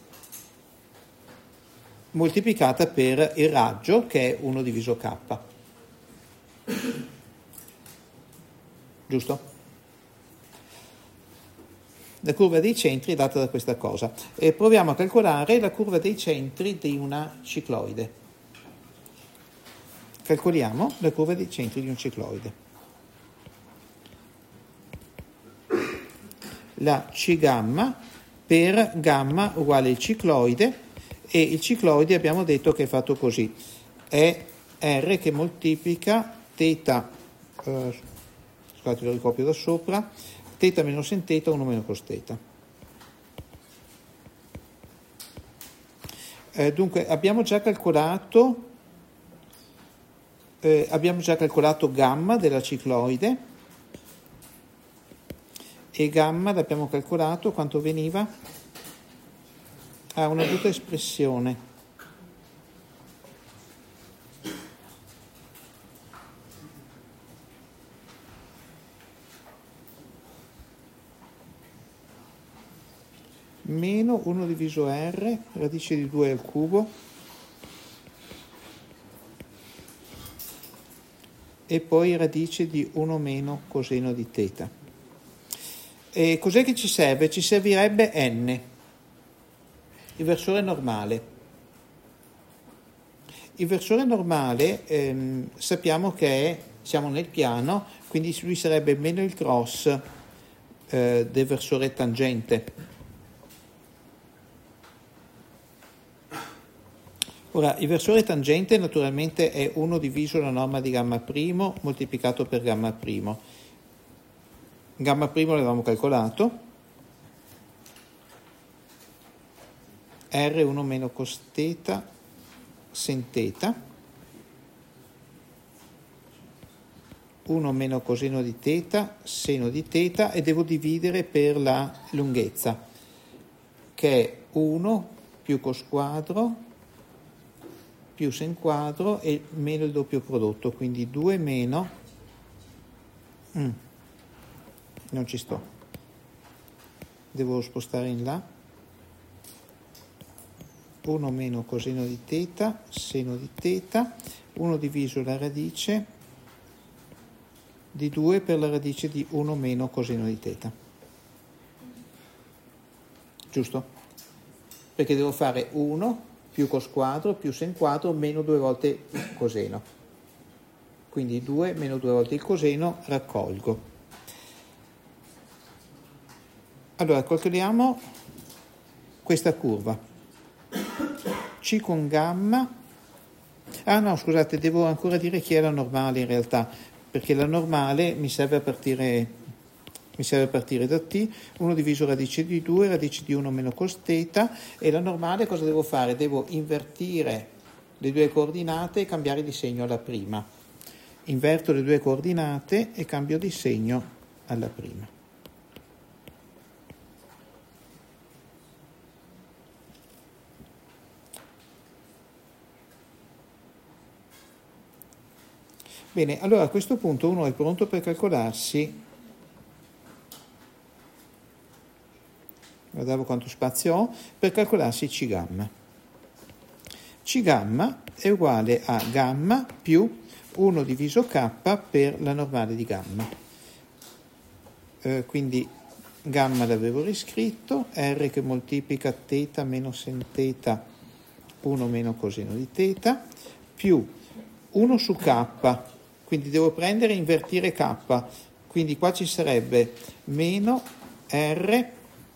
Speaker 1: moltiplicata per il raggio che è 1 diviso k. Giusto? La curva dei centri è data da questa cosa. E proviamo a calcolare la curva dei centri di una cicloide. Calcoliamo la curva dei centri di un cicloide. La C gamma per gamma uguale il cicloide, e il cicloide abbiamo detto che è fatto così. È R che moltiplica θ, scusate lo ricopio da sopra, θ meno sin θ 1 meno cos θ. Dunque abbiamo già calcolato gamma della cicloide, e gamma l'abbiamo calcolato, quanto veniva? Una brutta espressione. Meno 1 diviso R, radice di 2 al cubo, e poi radice di 1 meno coseno di θ. E cos'è che ci serve? Ci servirebbe n, il versore normale. Il versore normale sappiamo che siamo nel piano, quindi lui sarebbe meno il cross del versore tangente. Ora, il versore tangente naturalmente è 1 diviso la norma di gamma primo moltiplicato per gamma primo. Gamma primo l'avevamo calcolato, R1 meno cos θ sin θ, 1 meno coseno di θ, seno di θ, e devo dividere per la lunghezza, che è 1 più cos quadro più sin quadro e meno il doppio prodotto, quindi 2 meno, non ci sto, devo spostare in là, 1 meno coseno di θ, seno di θ, 1 diviso la radice di 2 per la radice di 1 meno coseno di θ. Giusto? Perché devo fare 1 più cos quadro più sin quadro meno 2 volte il coseno. Quindi 2 meno 2 volte il coseno, raccolgo. Allora, calcoliamo questa curva. C con gamma. Ah no, scusate, devo ancora dire chi è la normale in realtà, perché la normale mi serve a partire da t, 1 diviso radice di 2, radice di 1 meno cos θ, e la normale cosa devo fare? Devo invertire le due coordinate e cambiare di segno alla prima. Inverto le due coordinate e cambio di segno alla prima. Bene, allora a questo punto uno è pronto per calcolarsi. Guardavo quanto spazio ho, per calcolarsi C gamma. C gamma è uguale a gamma più 1 diviso K per la normale di gamma. Quindi gamma l'avevo riscritto, R che moltiplica θ meno sin θ, 1 meno coseno di θ, più 1 su K, quindi devo prendere e invertire K, quindi qua ci sarebbe meno R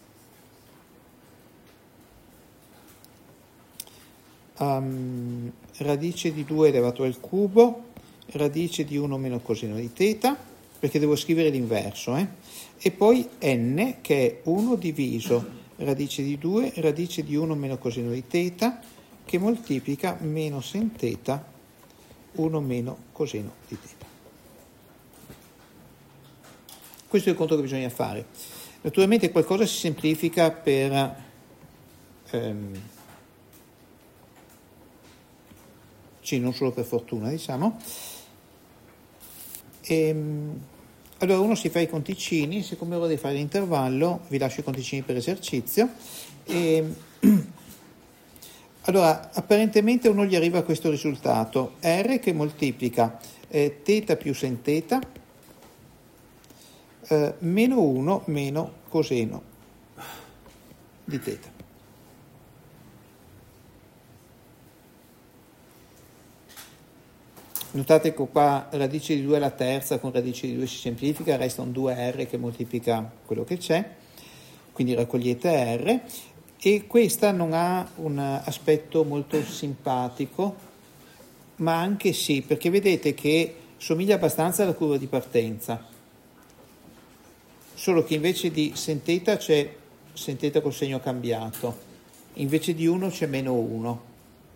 Speaker 1: radice di 2 elevato al cubo, radice di 1 meno coseno di θ, perché devo scrivere l'inverso, e poi n che è 1 diviso radice di 2, radice di 1 meno coseno di θ, che moltiplica meno sin θ, 1 meno coseno di θ. Questo è il conto che bisogna fare. Naturalmente qualcosa si semplifica per non solo per fortuna, diciamo. Allora uno si fa i conticini, siccome ora devo fare l'intervallo, vi lascio i conticini per esercizio. Allora, apparentemente uno gli arriva a questo risultato, R che moltiplica θ più sin θ, meno 1 meno coseno di θ. Notate che qua radice di 2 alla terza con radice di 2 si semplifica, resta un 2R che moltiplica quello che c'è, quindi raccogliete R, e questa non ha un aspetto molto simpatico, ma anche sì, perché vedete che somiglia abbastanza alla curva di partenza, solo che invece di sin θ c'è sin θ col segno cambiato, invece di 1 c'è meno 1.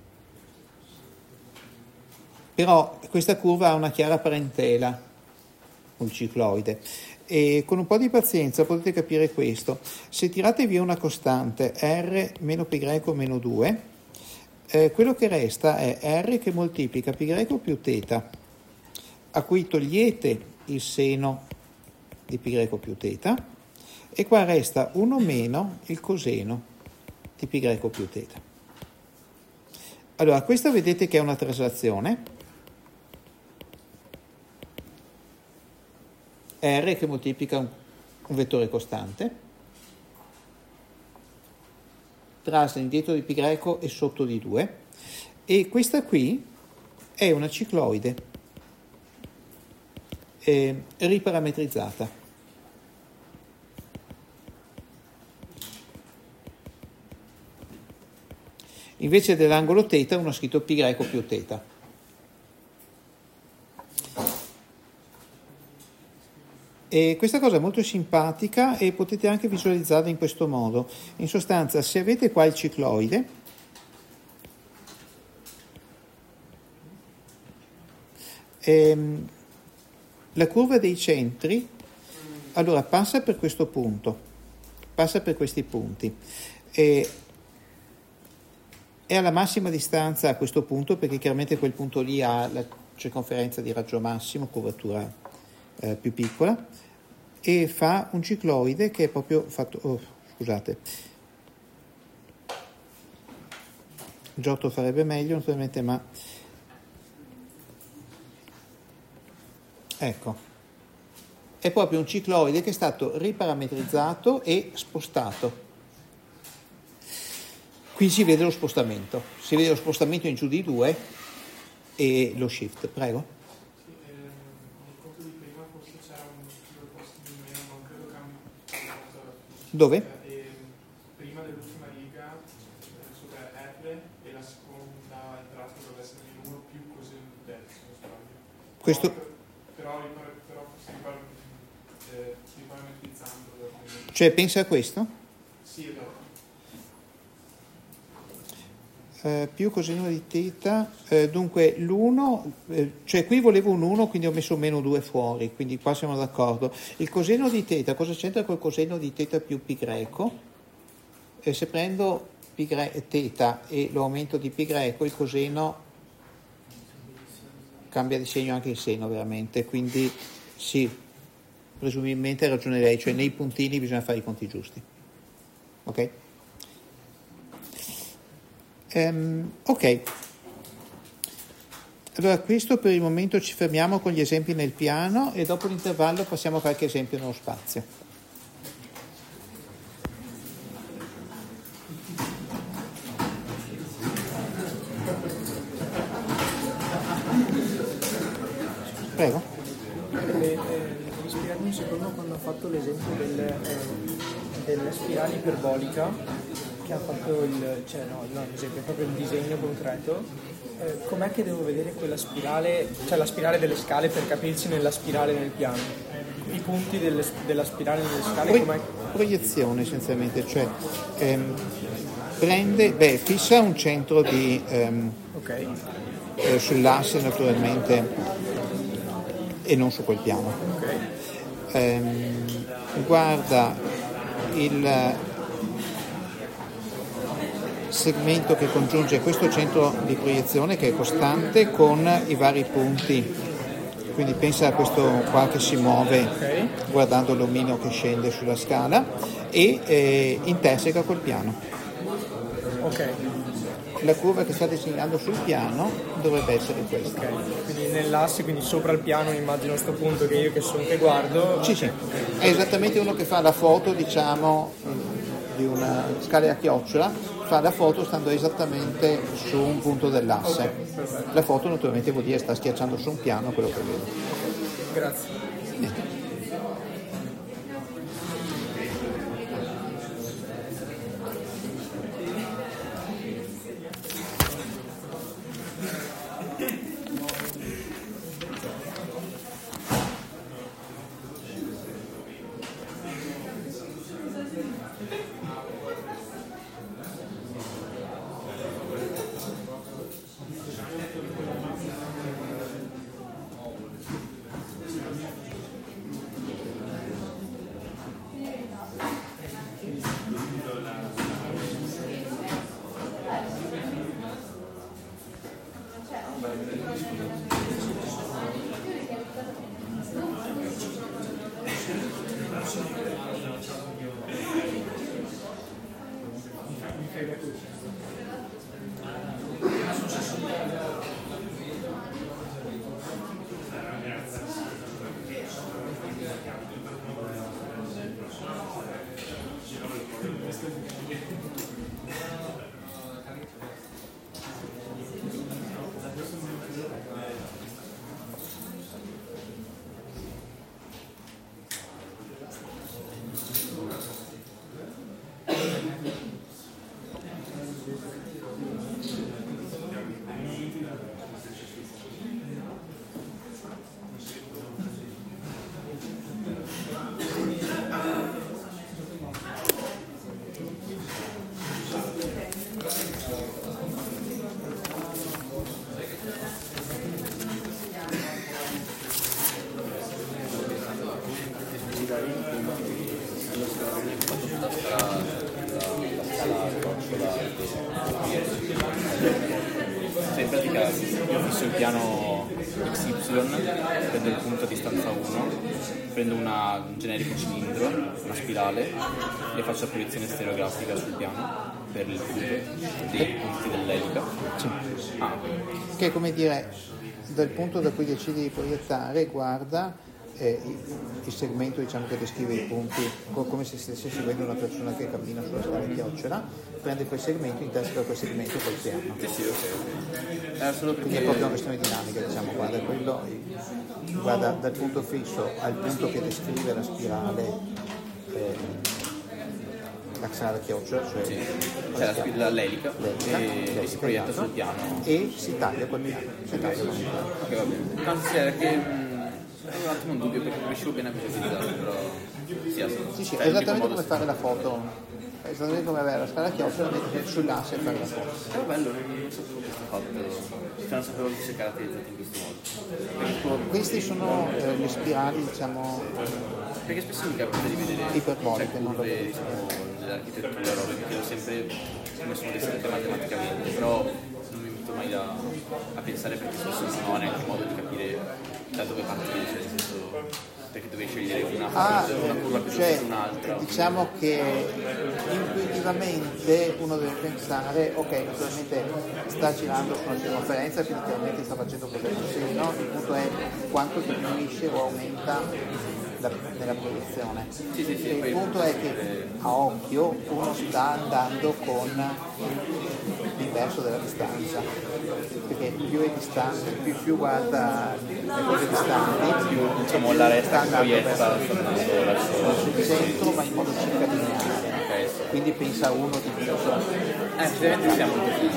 Speaker 1: Però questa curva ha una chiara parentela, un cicloide, e con un po' di pazienza potete capire questo. Se tirate via una costante R meno π greco meno 2, quello che resta è R che moltiplica π greco più θ, a cui togliete il seno di π greco più θ, e qua resta 1 meno il coseno di π greco più θ. Allora, questa vedete che è una traslazione, R che moltiplica un vettore costante, trasla indietro di π greco e sotto di 2, e questa qui è una cicloide riparametrizzata. Invece dell'angolo θ uno ha scritto π greco più θ. E questa cosa è molto simpatica e potete anche visualizzarla in questo modo. In sostanza, se avete qua il cicloide, la curva dei centri allora passa per questo punto, passa per questi punti, e è alla massima distanza a questo punto, perché chiaramente quel punto lì ha la circonferenza di raggio massimo, curvatura più piccola, e fa un cicloide che è proprio fatto, scusate, Giotto farebbe meglio naturalmente, ma ecco, è proprio un cicloide che è stato riparametrizzato e spostato. Qui si vede lo spostamento in giù di 2 e lo shift, prego.
Speaker 3: Sì, nel conto di prima forse c'era due posti di meno, non credo cambi.
Speaker 1: Dove?
Speaker 3: Prima dell'ultima riga, sopra R, e la seconda entrata dovrebbe essere di 1 più coseno di terzo, non sbaglio.
Speaker 1: Questo...
Speaker 3: Però riparametrizzando.
Speaker 1: Cioè pensa a questo?
Speaker 3: Sì, esatto.
Speaker 1: Più coseno di θ, dunque l'1, cioè qui volevo un 1, quindi ho messo meno 2 fuori, quindi qua siamo d'accordo. Il coseno di θ, cosa c'entra col coseno di θ più π greco? Se prendo θ e lo aumento di π greco, il coseno cambia di segno anche il seno veramente, quindi sì, presumibilmente ha ragione lei, cioè nei puntini bisogna fare i conti giusti. Ok? Ok, allora questo per il momento, ci fermiamo con gli esempi nel piano e dopo l'intervallo passiamo a qualche esempio nello spazio. Prego.
Speaker 4: Mi spieghi un secondo quando ha fatto l'esempio della spirale iperbolica, che ha fatto l'esempio, proprio il disegno concreto, com'è che devo vedere quella spirale, cioè la spirale delle scale, per capirci nella spirale nel piano? I punti della spirale nelle scale, com'è?
Speaker 1: Proiezione essenzialmente, cioè fissa un centro di sull'asse naturalmente e non su quel piano. Guarda il segmento che congiunge questo centro di proiezione, che è costante, con i vari punti, quindi pensa a questo qua che si muove guardando l'omino che scende sulla scala e interseca col piano. La curva che sta disegnando sul piano dovrebbe essere questa.
Speaker 4: Quindi nell'asse, quindi sopra il piano, immagino a questo punto che io che guardo.
Speaker 1: Sì, è esattamente uno che fa la foto, diciamo, di una scala a chiocciola, fa la foto stando esattamente su un punto dell'asse. La foto naturalmente vuol dire sta schiacciando su un piano, quello che vedo.
Speaker 4: Grazie.
Speaker 5: fosse un piano XY, prendo il punto a distanza 1, prendo un generico cilindro, una spirale, e faccio la proiezione stereografica sul piano per il punto dei punti dell'elica.
Speaker 1: Sì.
Speaker 5: Ah,
Speaker 1: Che è come dire, dal punto da cui decidi di proiettare, guarda il segmento, diciamo, che descrive i punti, come se stesse seguendo una persona che cammina sulla scala a chiocciola, prende quel segmento, integra quel segmento col piano.
Speaker 5: sì, ok. Era solo
Speaker 1: Quindi è proprio una questione dinamica, diciamo, guarda dal punto fisso al punto che descrive la spirale, la scala a chiocciola, cioè
Speaker 5: l'elica, e si proietta sul piano.
Speaker 1: E si taglia col piano.
Speaker 5: Ok, va bene. Tanto c'era che avevo un attimo un dubbio perché non riuscivo bene a visualizzarlo, però sì, ha senso.
Speaker 1: Sì,
Speaker 5: Cioè,
Speaker 1: è esattamente
Speaker 5: modo
Speaker 1: come fare la foto, è esattamente come avere la scala a chiocciola, mettere sull'asse e fare la foto.
Speaker 5: Era bello, non sapevo questo fatto, cioè non sapevo che si è caratterizzato in questo modo.
Speaker 1: Queste sono le spirali, diciamo,
Speaker 5: Perché spesso mi capita di vedere
Speaker 1: iperboliche, non
Speaker 5: curve, diciamo, dell'architettura, robe che chiedo sempre come sono descritte matematicamente, però non mi metto mai a pensare, perché spesso non ho neanche modo di capire da dove partire, cioè nel senso, perché dovevi scegliere una curva piuttosto che un'altra.
Speaker 1: Diciamo che intuitivamente uno deve pensare, ok, naturalmente sta girando su una circonferenza, quindi chiaramente sta facendo cos'è coseno, il punto è quanto diminuisce o aumenta nella proiezione.
Speaker 5: Sì,
Speaker 1: il punto è che a occhio uno sta andando con l'inverso della distanza, perché più è distante, più guarda le cose distanti,
Speaker 5: Più, diciamo, la resta che proietta sta andando
Speaker 1: sul centro, ma in modo circa lineare.
Speaker 5: Ok,
Speaker 1: Quindi pensa a uno diviso.
Speaker 5: effettivamente siamo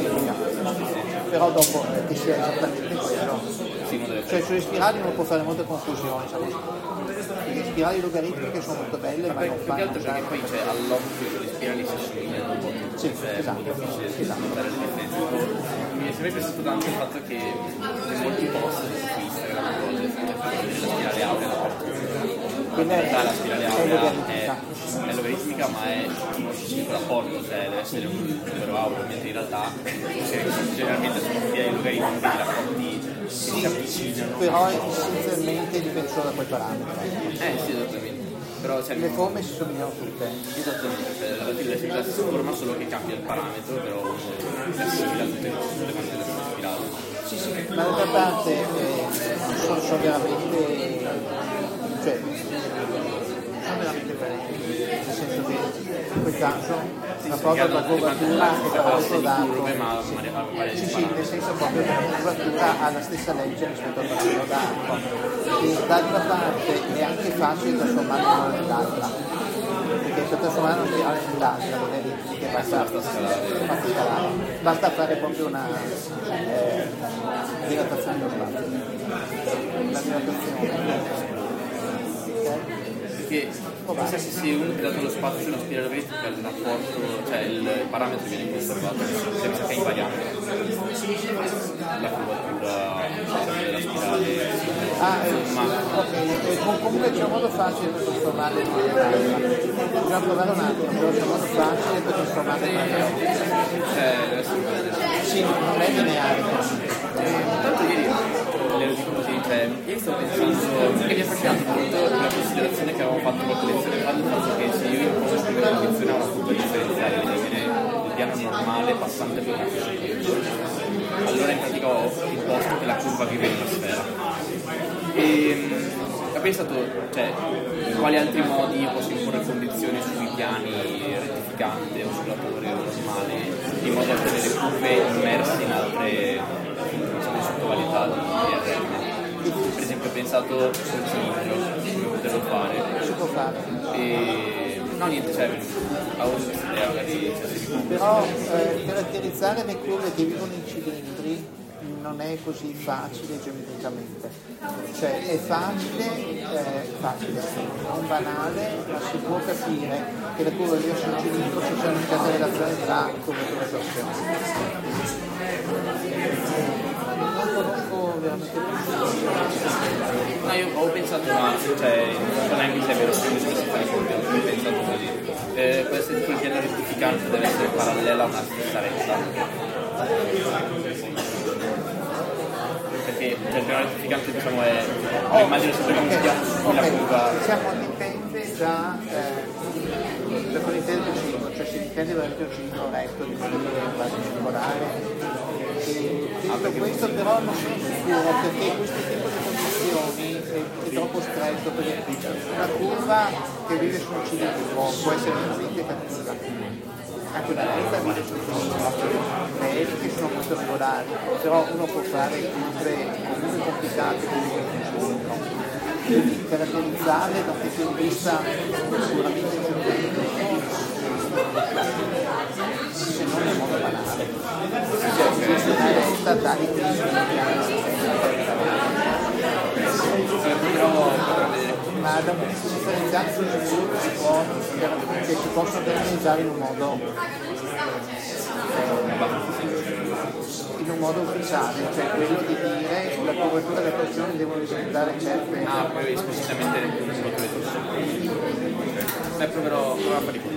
Speaker 1: Però dopo che sia esattamente quello.
Speaker 5: sì, uno deve
Speaker 1: Cioè sulle spirali uno può fare molte confusioni, diciamo. Le spirali logaritmiche sono molto belle, ma non
Speaker 5: più che
Speaker 1: fanno
Speaker 5: altro perché poi c'è all'occhio le spirali si assomigliano un po' tutte,
Speaker 1: Sì,
Speaker 5: cioè è
Speaker 1: esatto,
Speaker 5: molto difficile
Speaker 1: esatto.
Speaker 5: notare le differenze. Mi è sempre piaciuto tanto il fatto che in molti post su Instagram la spirale aurea la portano. In realtà la spirale aurea è logaritmica, ma è uno specifico rapporto, cioè deve essere un numero aurea, mentre in realtà generalmente sono spirali logaritmiche, quindi i rapporti si avvicinano.
Speaker 1: Però essenzialmente dipende solo da quel parametro.
Speaker 5: Sì, esattamente. Però
Speaker 1: Le forme si somigliano tutte.
Speaker 5: esattamente, cioè alla fine è la stessa forma, solo che cambia il parametro, però uno assimila tutte quante le spirali.
Speaker 1: Sì, ma d'altra parte sono veramente, cioè, sono veramente valenti, nel senso che in quel caso la prova della curvatura è tradotto da sì, nel senso proprio che la curvatura ha la stessa legge rispetto al parametro d'arco, e d'altra parte è anche facile trasformare una nell'altra, perché per trasformare una spirale nell'altra non è ritmica, basta fare proprio una dilatazione dello spazio, la dilatazione,
Speaker 5: perché se uno è dato lo spazio sulla spirale logaritmica, il rapporto, cioè il parametro viene conservato, senza che è invariante. La curvatura della spirale
Speaker 1: comunque c'è un modo facile per trasformarle in un'altra, bisogna provare un attimo, però c'è un modo facile per trasformarle in un'altra. Sì, non è lineare.
Speaker 5: Tanto ieri le lo dico così, cioè io stavo pensando che mi è affascinato molto la considerazione che avevamo fatto qualche lezione fa, il fatto che se io imposto come condizione a una curva differenziale di avere il piano normale passante per una curva, allora in pratica ho imposto che la curva vive in una sfera. E ho pensato, cioè, in quali altri modi io posso imporre condizioni sui piani rettificante, oscillatore o normale, in modo da ottenere curve immerse in altre sottovarietà di DRM. Per esempio ho pensato sul cilindro, come poterlo fare.
Speaker 1: Si può fare.
Speaker 5: E no, niente, cioè, avevo l'idea magari.
Speaker 1: Però caratterizzare le curve che vivono in cilindri non è così facile geometricamente, cioè è facile, non banale, ma si può capire che la curva vive su un cilindro se c'è una certa relazione tra curvatura e torsione. Non conosco veramente più.
Speaker 5: No, io ho pensato, ma cioè, non so neanche se è vero, come si fa ho pensato così. Può essere tipo il piano rettificante deve essere parallela a una stessa retta. Cioè il piano rettificante diciamo è, immagino sempre come si chiama la curva.
Speaker 1: Diciamo dipende da cosa intende il cilindro, cioè se dipende veramente un cilindro retto, dipende da base circolare. Detto questo però non sono sicuro perché questo tipo di condizioni è troppo stretto, perché una curva che vive su un cilindro può essere veramente cattiva, anche una retta vive su un cilindro, le eliche sono molto regolari, però uno può fare curve comunque complicate con un cilindro, quindi caratterizzarle da un punto di vista sicuramente se non è modo banale. Ma da un punto di vista differenziato si possono organizzare in un modo ufficiale, cioè quello di dire sulla copertura delle persone devono rispettare certe.
Speaker 5: Poi esplicitamente sotto le torsioni. Proverò a fare i punti.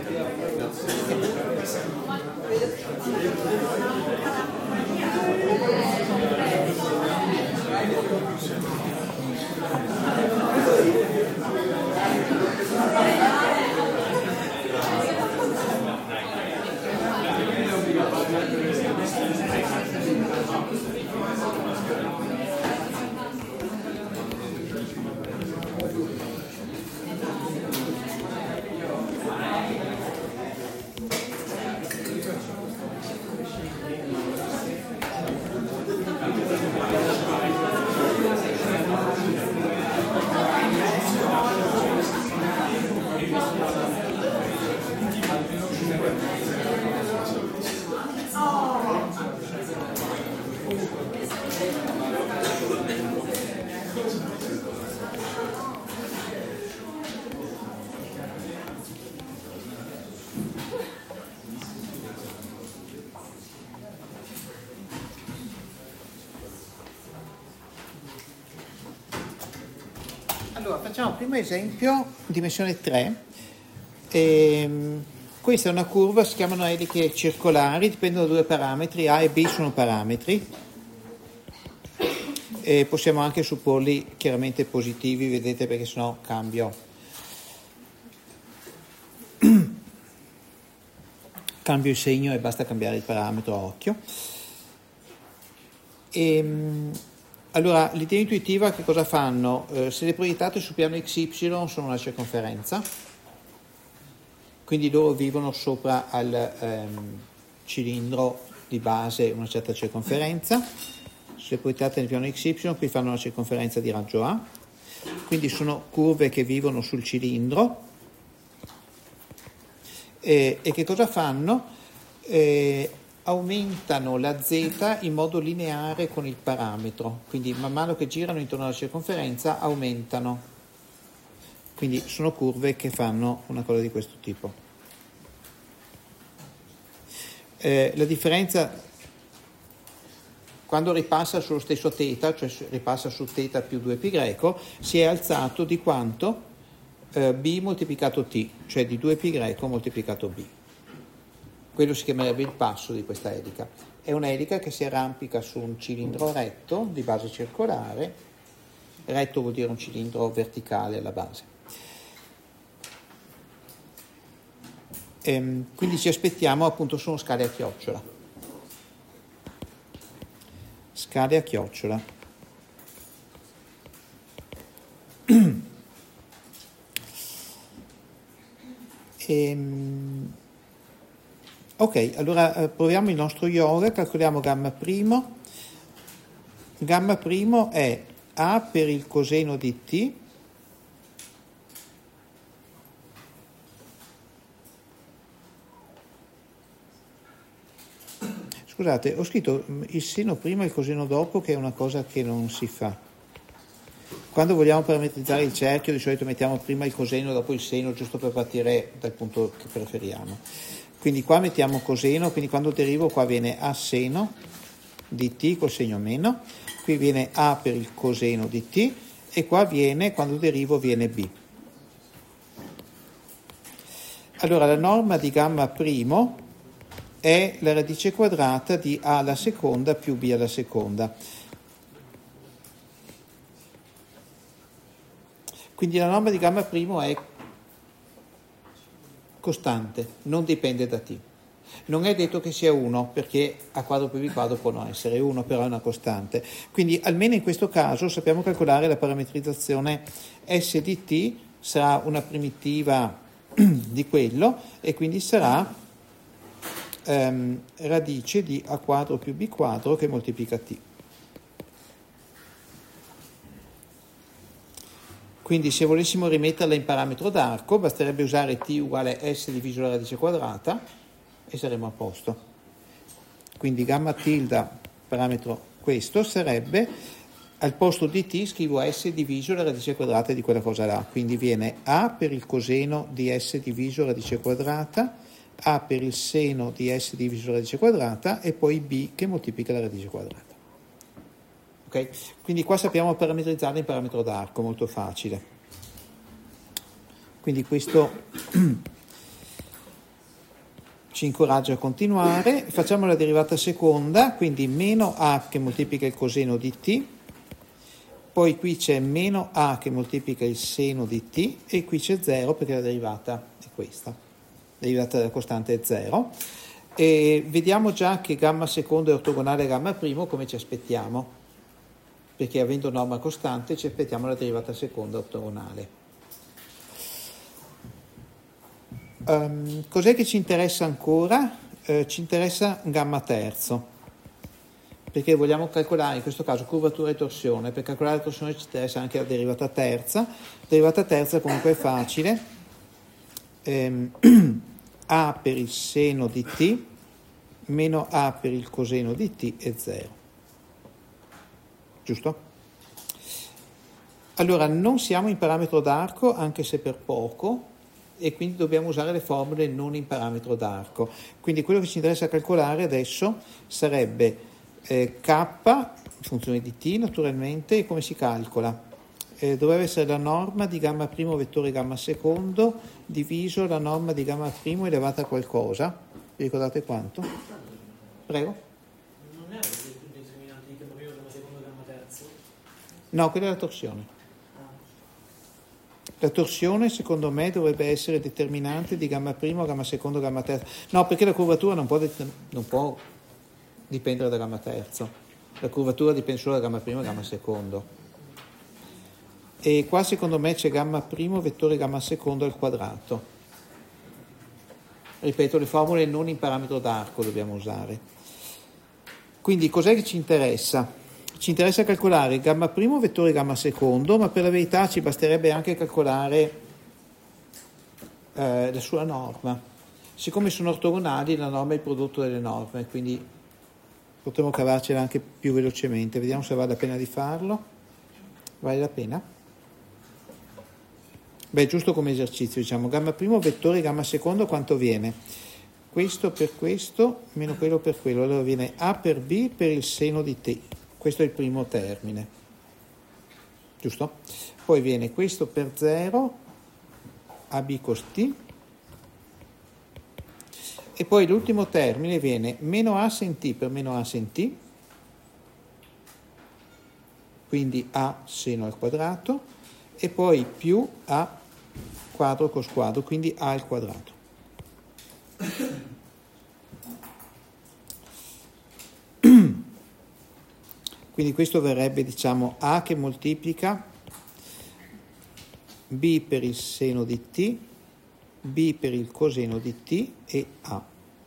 Speaker 1: Allora, facciamo il primo esempio, dimensione 3. Questa è una curva, si chiamano eliche circolari, dipendono da due parametri, A e B sono parametri. E possiamo anche supporli chiaramente positivi, vedete, perché sennò cambio il segno e basta cambiare il parametro a occhio. Allora, l'idea intuitiva che cosa fanno? Se le proiettate sul piano XY sono una circonferenza, quindi loro vivono sopra al cilindro di base una certa circonferenza. Se le proiettate nel piano XY, qui fanno una circonferenza di raggio A, quindi sono curve che vivono sul cilindro. E che cosa fanno? Aumentano la z in modo lineare con il parametro, quindi man mano che girano intorno alla circonferenza aumentano, quindi sono curve che fanno una cosa di questo tipo. La differenza quando ripassa sullo stesso θ, cioè ripassa su θ più 2π, si è alzato di quanto? B moltiplicato t, cioè di 2π moltiplicato b. Quello si chiamerebbe il passo di questa elica. È un'elica che si arrampica su un cilindro retto di base circolare. Retto vuol dire un cilindro verticale alla base. Quindi ci aspettiamo, appunto, sono scale a chiocciola. Scale a chiocciola. Ok, allora proviamo il nostro yoga, calcoliamo gamma primo. Gamma primo è A per il coseno di t Scusate, ho scritto il seno prima e il coseno dopo, che è una cosa che non si fa. Quando vogliamo parametrizzare il cerchio, di solito mettiamo prima il coseno e dopo il seno, giusto per partire dal punto che preferiamo. Quindi qua mettiamo coseno, quindi quando derivo qua viene A seno di t col segno meno, qui viene A per il coseno di t e qua viene, quando derivo, viene B. Allora la norma di gamma primo è la radice quadrata di A alla seconda più B alla seconda. Quindi la norma di gamma primo è costante, non dipende da t. Non è detto che sia 1, perché a quadro più b quadro può non essere 1, però è una costante. Quindi almeno in questo caso sappiamo calcolare la parametrizzazione S di t, sarà una primitiva di quello, e quindi sarà radice di a quadro più b quadro che moltiplica t. Quindi se volessimo rimetterla in parametro d'arco basterebbe usare t uguale s diviso la radice quadrata e saremo a posto. Quindi gamma tilde, parametro questo, sarebbe al posto di t scrivo s diviso la radice quadrata di quella cosa là. Quindi viene a per il coseno di s diviso radice quadrata, a per il seno di s diviso la radice quadrata e poi b che moltiplica la radice quadrata. Okay? Quindi qua sappiamo parametrizzarla in parametro d'arco, molto facile. Quindi questo ci incoraggia a continuare. Facciamo la derivata seconda, quindi meno a che moltiplica il coseno di t, poi qui c'è meno a che moltiplica il seno di t e qui c'è 0 perché la derivata è questa. La derivata della costante è 0. E vediamo già che gamma secondo è ortogonale a gamma primo come ci aspettiamo, perché avendo norma costante ci aspettiamo la derivata seconda ortogonale. Cos'è che ci interessa ancora? Ci interessa gamma terzo, perché vogliamo calcolare in questo caso curvatura e torsione. Per calcolare la torsione ci interessa anche la derivata terza. La derivata terza comunque è facile, a per il seno di t meno a per il coseno di t è 0. Giusto? Allora non siamo in parametro d'arco, anche se per poco, e quindi dobbiamo usare le formule non in parametro d'arco. Quindi quello che ci interessa calcolare adesso sarebbe k, funzione di t naturalmente, e come si calcola? Dovrebbe essere la norma di gamma primo vettore gamma secondo diviso la norma di gamma primo elevata a qualcosa. Vi ricordate quanto? Prego.
Speaker 2: Non è il determinante di gamma primo, gamma secondo, gamma terzo?
Speaker 1: No, quella è la torsione. La torsione secondo me dovrebbe essere determinante di gamma primo, gamma secondo, gamma terzo. No, perché la curvatura non può dipendere da gamma terzo. La curvatura dipende solo da gamma primo e gamma secondo. E qua secondo me c'è gamma primo vettore gamma secondo al quadrato. Ripeto, le formule non in parametro d'arco dobbiamo usare. Quindi cos'è che ci interessa? Ci interessa calcolare gamma primo vettore gamma secondo, ma per la verità ci basterebbe anche calcolare la sua norma. Siccome sono ortogonali, la norma è il prodotto delle norme, quindi potremo cavarcela anche più velocemente. Vediamo se vale la pena di farlo. Vale la pena? Beh, giusto come esercizio, diciamo, gamma primo vettore gamma secondo quanto viene? Questo per questo meno quello per quello, allora viene a per b per il seno di t. Questo è il primo termine, giusto? Poi viene questo per 0, ab cos t, e poi l'ultimo termine viene meno a sen t per meno a sen t, quindi a seno al quadrato, e poi più a quadro cos quadro, quindi a al quadrato. Quindi questo verrebbe, diciamo, a che moltiplica b per il seno di t, b per il coseno di t e a.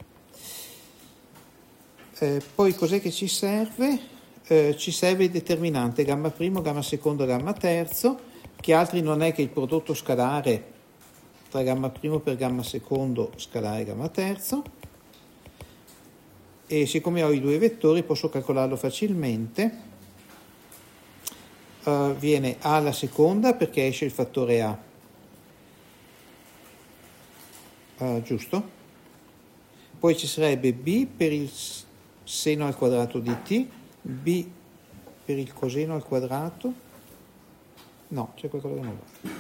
Speaker 1: Poi cos'è che ci serve? Ci serve il determinante gamma primo, gamma secondo, gamma terzo, che altri non è che il prodotto scalare tra gamma primo per gamma secondo scalare gamma terzo. E siccome ho i due vettori posso calcolarlo facilmente. Viene a alla seconda perché esce il fattore a, giusto? Poi ci sarebbe b per il seno al quadrato di t, b per il coseno al quadrato, no, c'è qualcosa che non va.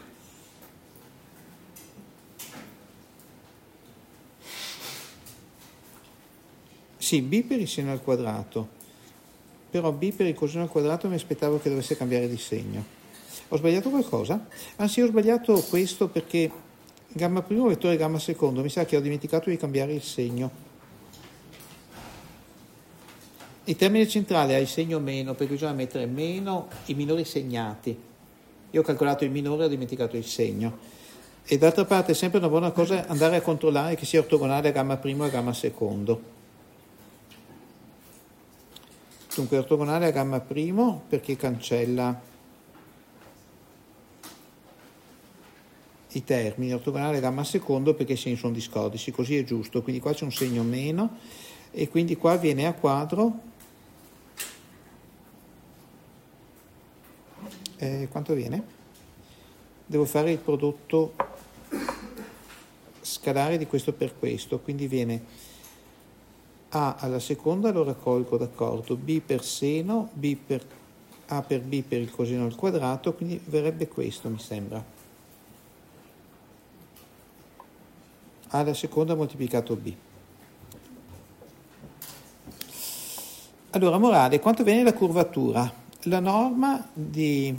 Speaker 1: Sì, b per il seno al quadrato, però b per il coseno al quadrato mi aspettavo che dovesse cambiare di segno. Ho sbagliato qualcosa? Anzi, ho sbagliato questo perché gamma primo vettore gamma secondo, mi sa che ho dimenticato di cambiare il segno. Il termine centrale ha il segno meno, perché bisogna mettere meno i minori segnati. Io ho calcolato il minore e ho dimenticato il segno. E d'altra parte è sempre una buona cosa andare a controllare che sia ortogonale a gamma primo e a gamma secondo. Dunque ortogonale a gamma primo perché cancella i termini, ortogonale a gamma secondo perché i segni sono discordici, così è giusto. Quindi qua c'è un segno meno e quindi qua viene a quadro. Quanto viene? Devo fare il prodotto scalare di questo per questo, quindi viene A alla seconda, lo raccolgo, d'accordo, B per seno, B per A per B per il coseno al quadrato, quindi verrebbe questo, mi sembra. A alla seconda moltiplicato B. Allora, morale, quanto viene la curvatura? La norma di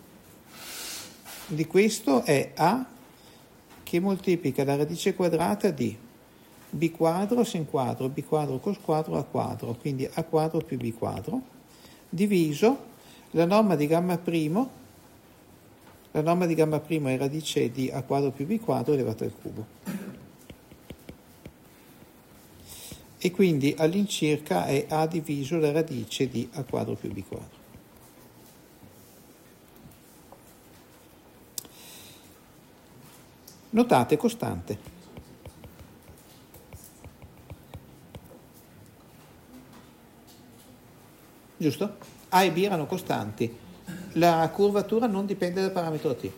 Speaker 1: questo è A che moltiplica la radice quadrata di b quadro sin quadro, b quadro cos quadro a quadro, quindi a quadro più b quadro, diviso la norma di gamma primo è radice di a quadro più b quadro elevato al cubo. E quindi all'incirca è a diviso la radice di a quadro più b quadro. Notate costante. Giusto? A e B erano costanti. La curvatura non dipende dal parametro T.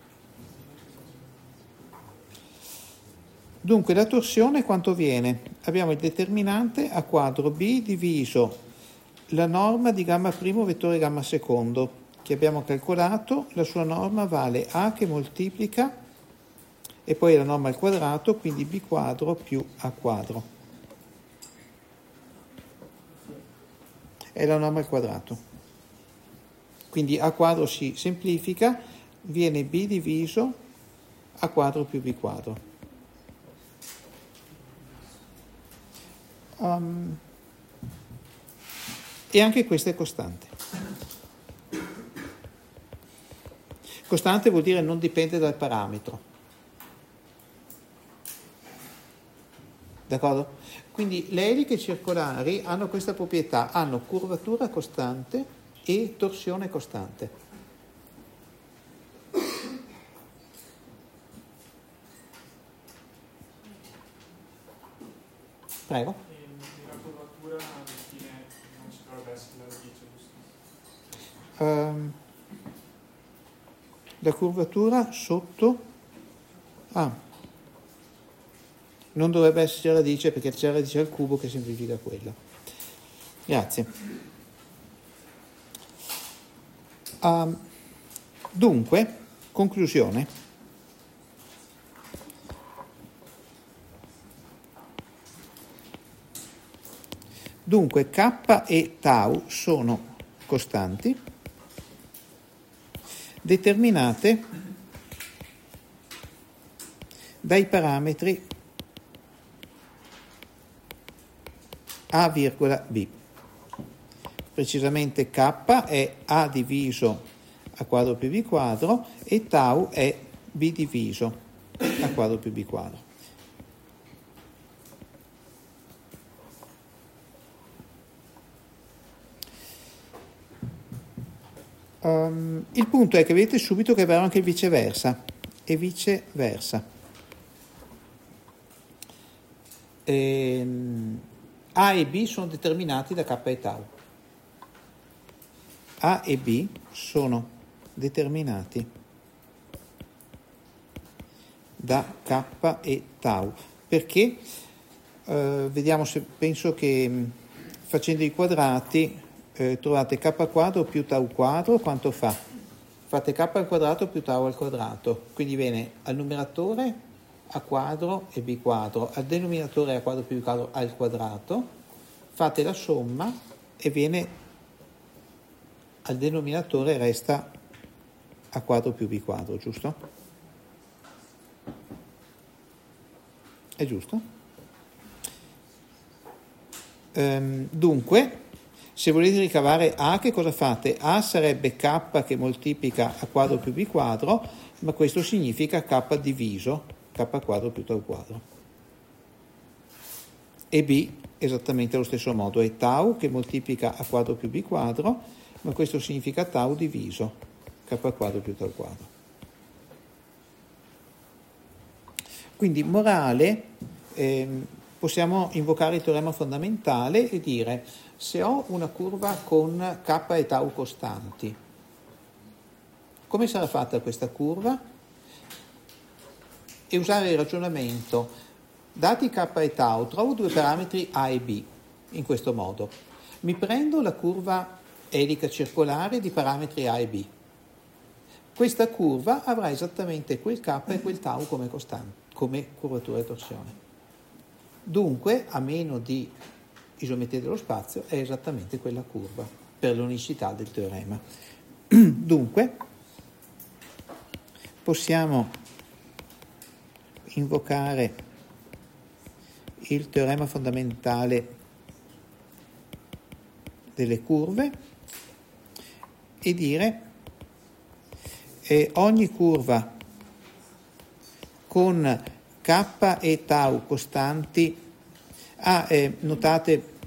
Speaker 1: Dunque la torsione quanto viene? Abbiamo il determinante a quadro B diviso la norma di gamma primo vettore gamma secondo che abbiamo calcolato, la sua norma vale A che moltiplica e poi la norma al quadrato, quindi B quadro più A quadro. È la norma al quadrato. Quindi A quadro si semplifica, viene B diviso A quadro più B quadro. E anche questa è costante. Costante vuol dire non dipende dal parametro. D'accordo? Quindi le eliche circolari hanno questa proprietà, hanno curvatura costante e torsione costante. Prego.
Speaker 3: Nella curvatura alla fine non ci dovrebbe essere la radice, giusto?
Speaker 1: La curvatura sotto non dovrebbe esserci la radice perché c'è la radice al cubo che semplifica quella. Grazie. Dunque, conclusione. Dunque K e tau sono costanti determinate dai parametri A, B. Precisamente K è A diviso A quadro più B quadro e tau è B diviso A quadro più B quadro. Il punto è che vedete subito che avrà anche il viceversa e viceversa. A e B sono determinati da K e tau. A e B sono determinati da K e tau. Perché? Vediamo se penso che facendo i quadrati trovate K quadro più tau quadro, quanto fa? Fate K al quadrato più tau al quadrato. Quindi viene al numeratore A quadro e B quadro, al denominatore A quadro più B quadro al quadrato, fate la somma e viene al denominatore resta a quadro più b quadro, giusto? È giusto? Dunque, se volete ricavare A, che cosa fate? A sarebbe K che moltiplica a quadro più b quadro, ma questo significa K diviso K quadro più tau quadro. E B esattamente allo stesso modo, è tau che moltiplica a quadro più b quadro, ma questo significa tau diviso K quadro più tau quadro. Quindi, morale, possiamo invocare il teorema fondamentale e dire: se ho una curva con k e tau costanti, come sarà fatta questa curva? E usare il ragionamento: dati k e tau, trovo due parametri a e b, in questo modo. Mi prendo la curva elica circolare di parametri a e b. Questa curva avrà esattamente quel k e quel tau come costanti, come curvatura e torsione. Dunque, a meno di isometria dello spazio, è esattamente quella curva per l'unicità del teorema. Dunque, possiamo invocare il teorema fondamentale delle curve e dire ogni curva con k e tau costanti, notate,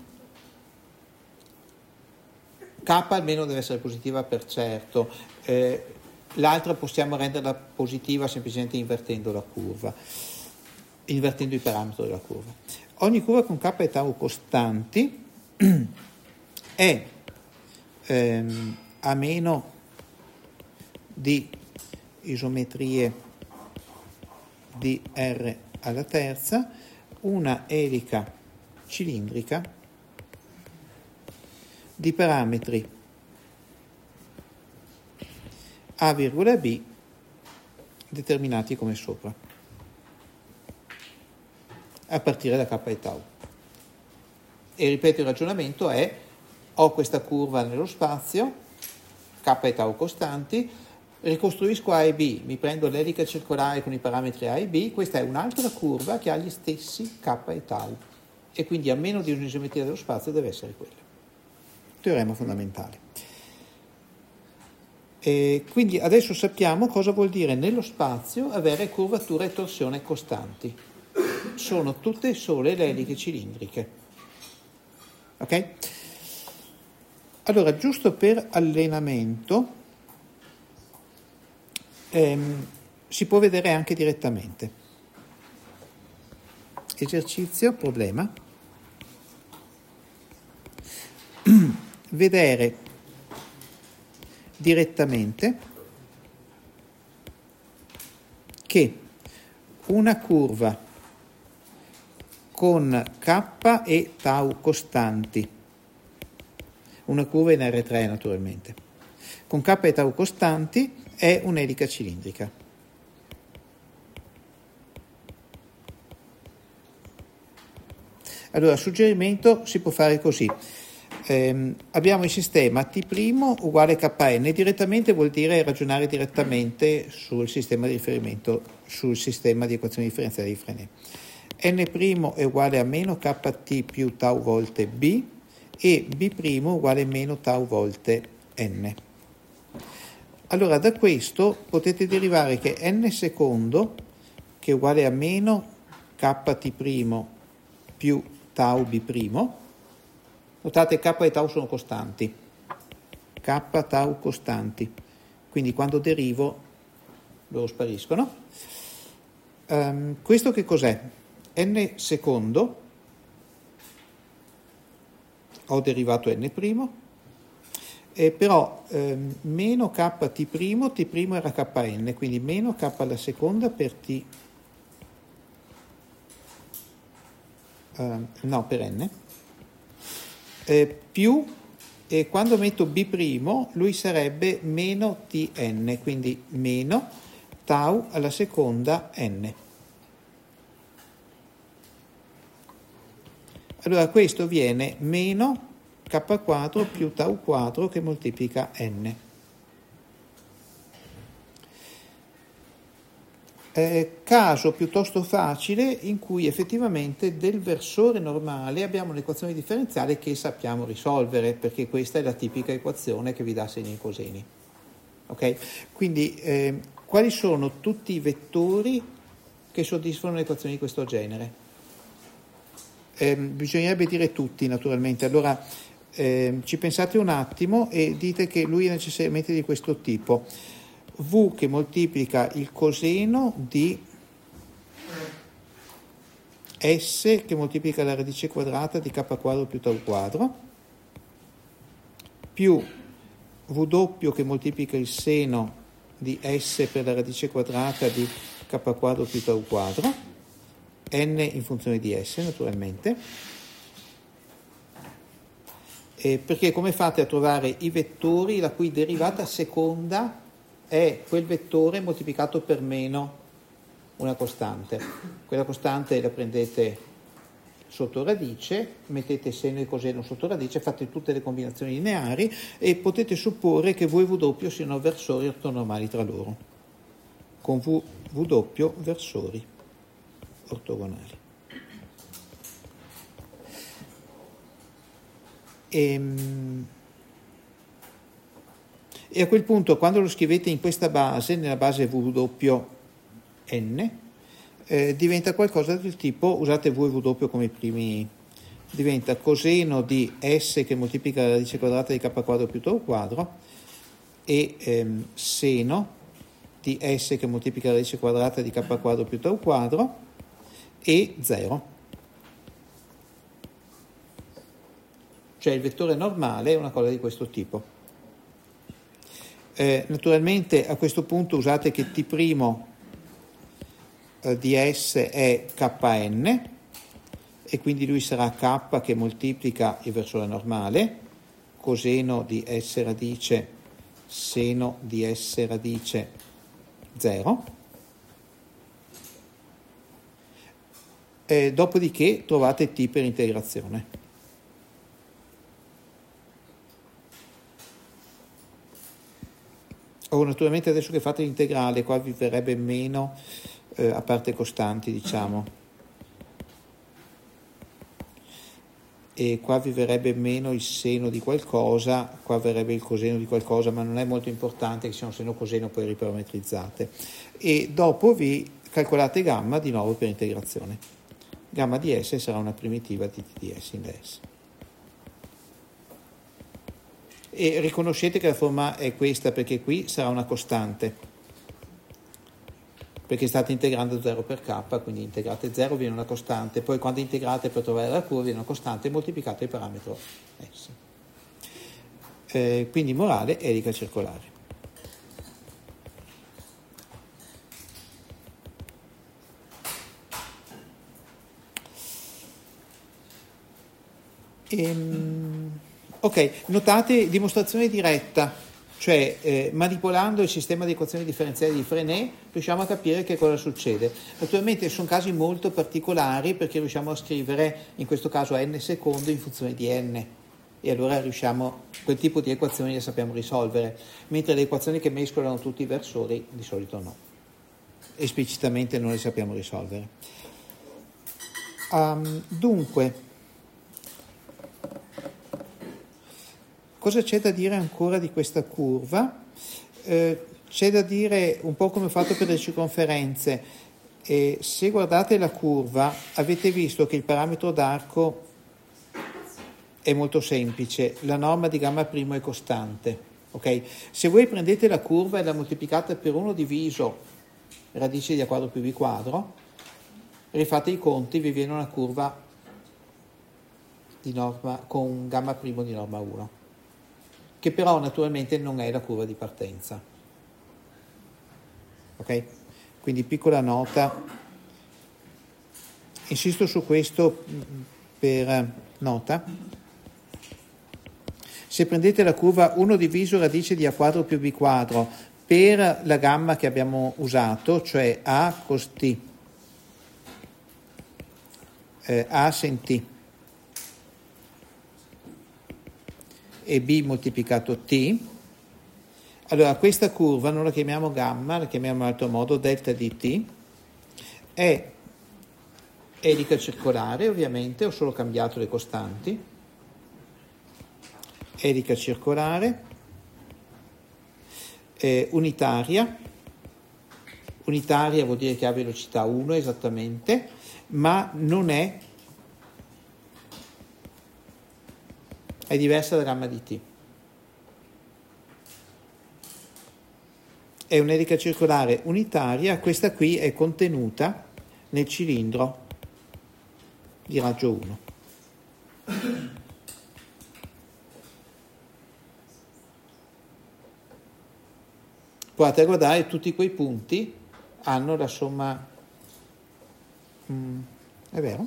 Speaker 1: k almeno deve essere positiva per certo, l'altra possiamo renderla positiva semplicemente invertendo la curva, invertendo il parametro della curva. Ogni curva con k e tau costanti è a meno di isometrie di R alla terza, una elica cilindrica di parametri A, B determinati come sopra, a partire da k e tau. E ripeto, il ragionamento è: ho questa curva nello spazio, k e tau costanti, ricostruisco A e B, mi prendo l'elica circolare con i parametri A e B, questa è un'altra curva che ha gli stessi k e tau, e quindi a meno di un'isometria dello spazio deve essere quella. Teorema fondamentale. E quindi adesso sappiamo cosa vuol dire nello spazio avere curvatura e torsione costanti. Sono tutte sole le eliche cilindriche. Ok? Allora, giusto per allenamento, si può vedere anche direttamente. Esercizio, problema. Vedere direttamente che una curva con k e tau costanti, una curva in R3 naturalmente, con k e tau costanti è un'elica cilindrica. Allora, suggerimento: si può fare così. Abbiamo il sistema T' uguale Kn. Direttamente vuol dire ragionare direttamente sul sistema di riferimento, sul sistema di equazioni differenziali di Frenet. N' è uguale a meno kt più tau volte b e b' uguale a meno tau volte n. Allora, da questo potete derivare che n secondo, che è uguale a meno kt' più tau b', notate k e tau sono costanti, k tau costanti, quindi quando derivo loro spariscono. Questo che cos'è? N secondo, ho derivato n', però meno kt', t' era kn, quindi meno k alla seconda per t, per n, più, e quando metto b', lui sarebbe meno tn, quindi meno tau alla seconda n. Allora questo viene meno k quadro più tau quadro che moltiplica n. caso piuttosto facile in cui effettivamente del versore normale abbiamo un'equazione differenziale che sappiamo risolvere, perché questa è la tipica equazione che vi dà seni e coseni. Ok? Quindi quali sono tutti i vettori che soddisfano un'equazione di questo genere? Bisognerebbe dire tutti, naturalmente. Allora ci pensate un attimo e dite che lui è necessariamente di questo tipo: V che moltiplica il coseno di S che moltiplica la radice quadrata di k quadro più tau quadro, più W che moltiplica il seno di S per la radice quadrata di k quadro più tau quadro, n in funzione di S naturalmente. Perché come fate a trovare i vettori la cui derivata seconda è quel vettore moltiplicato per meno una costante? Quella costante la prendete sotto radice, mettete seno e coseno sotto radice, fate tutte le combinazioni lineari e potete supporre che V e W siano versori ortonormali tra loro, con W versori ortogonali. E a quel punto, quando lo scrivete in questa base, nella base WN, diventa qualcosa del tipo, usate V e W come primi, diventa coseno di S che moltiplica la radice quadrata di k quadro più tau quadro e seno di S che moltiplica la radice quadrata di k quadro più tau quadro e 0. Cioè il vettore normale è una cosa di questo tipo. Naturalmente a questo punto usate che T' di S è Kn e quindi lui sarà K che moltiplica il versore normale, coseno di S radice, seno di S radice 0. Dopodiché trovate T per integrazione. Naturalmente adesso che fate l'integrale qua vi verrebbe meno, a parte costanti diciamo, e qua vi verrebbe meno il seno di qualcosa, qua verrebbe il coseno di qualcosa, ma non è molto importante che sia un seno coseno, poi riparametrizzate. E dopo vi calcolate gamma di nuovo per integrazione. Gamma di S sarà una primitiva di T di S in S. E riconoscete che la forma è questa perché qui sarà una costante, perché state integrando 0 per k, quindi integrate 0, viene una costante, poi quando integrate per trovare la curva viene una costante, moltiplicate il parametro S. Quindi morale, elica circolare. Ok, notate dimostrazione diretta, cioè manipolando il sistema di equazioni differenziali di Frenet riusciamo a capire che cosa succede. Naturalmente sono casi molto particolari perché riusciamo a scrivere in questo caso n secondo in funzione di n e allora riusciamo, quel tipo di equazioni le sappiamo risolvere, mentre le equazioni che mescolano tutti i versori di solito no, esplicitamente non le sappiamo risolvere. Dunque, cosa c'è da dire ancora di questa curva? C'è da dire un po' come ho fatto per le circonferenze. Se guardate la curva avete visto che il parametro d'arco è molto semplice, la norma di gamma primo è costante. Okay? Se voi prendete la curva e la moltiplicate per 1 diviso radice di a quadro più b quadro, rifate i conti, vi viene una curva di norma con gamma primo di norma 1. Che però naturalmente non è la curva di partenza. Ok? Quindi piccola nota, insisto su questo per nota. Se prendete la curva 1 diviso radice di a quadro più b quadro per la gamma che abbiamo usato, cioè a cos t, a sen t, e b moltiplicato t, allora questa curva non la chiamiamo gamma, la chiamiamo in altro modo delta di t, è elica circolare, ovviamente, ho solo cambiato le costanti. Elica circolare, unitaria vuol dire che ha velocità 1 esattamente, ma non è diversa da gamma di t. È un'elica circolare unitaria, questa qui è contenuta nel cilindro di raggio 1. Provate a guardare, tutti quei punti hanno la somma, è vero?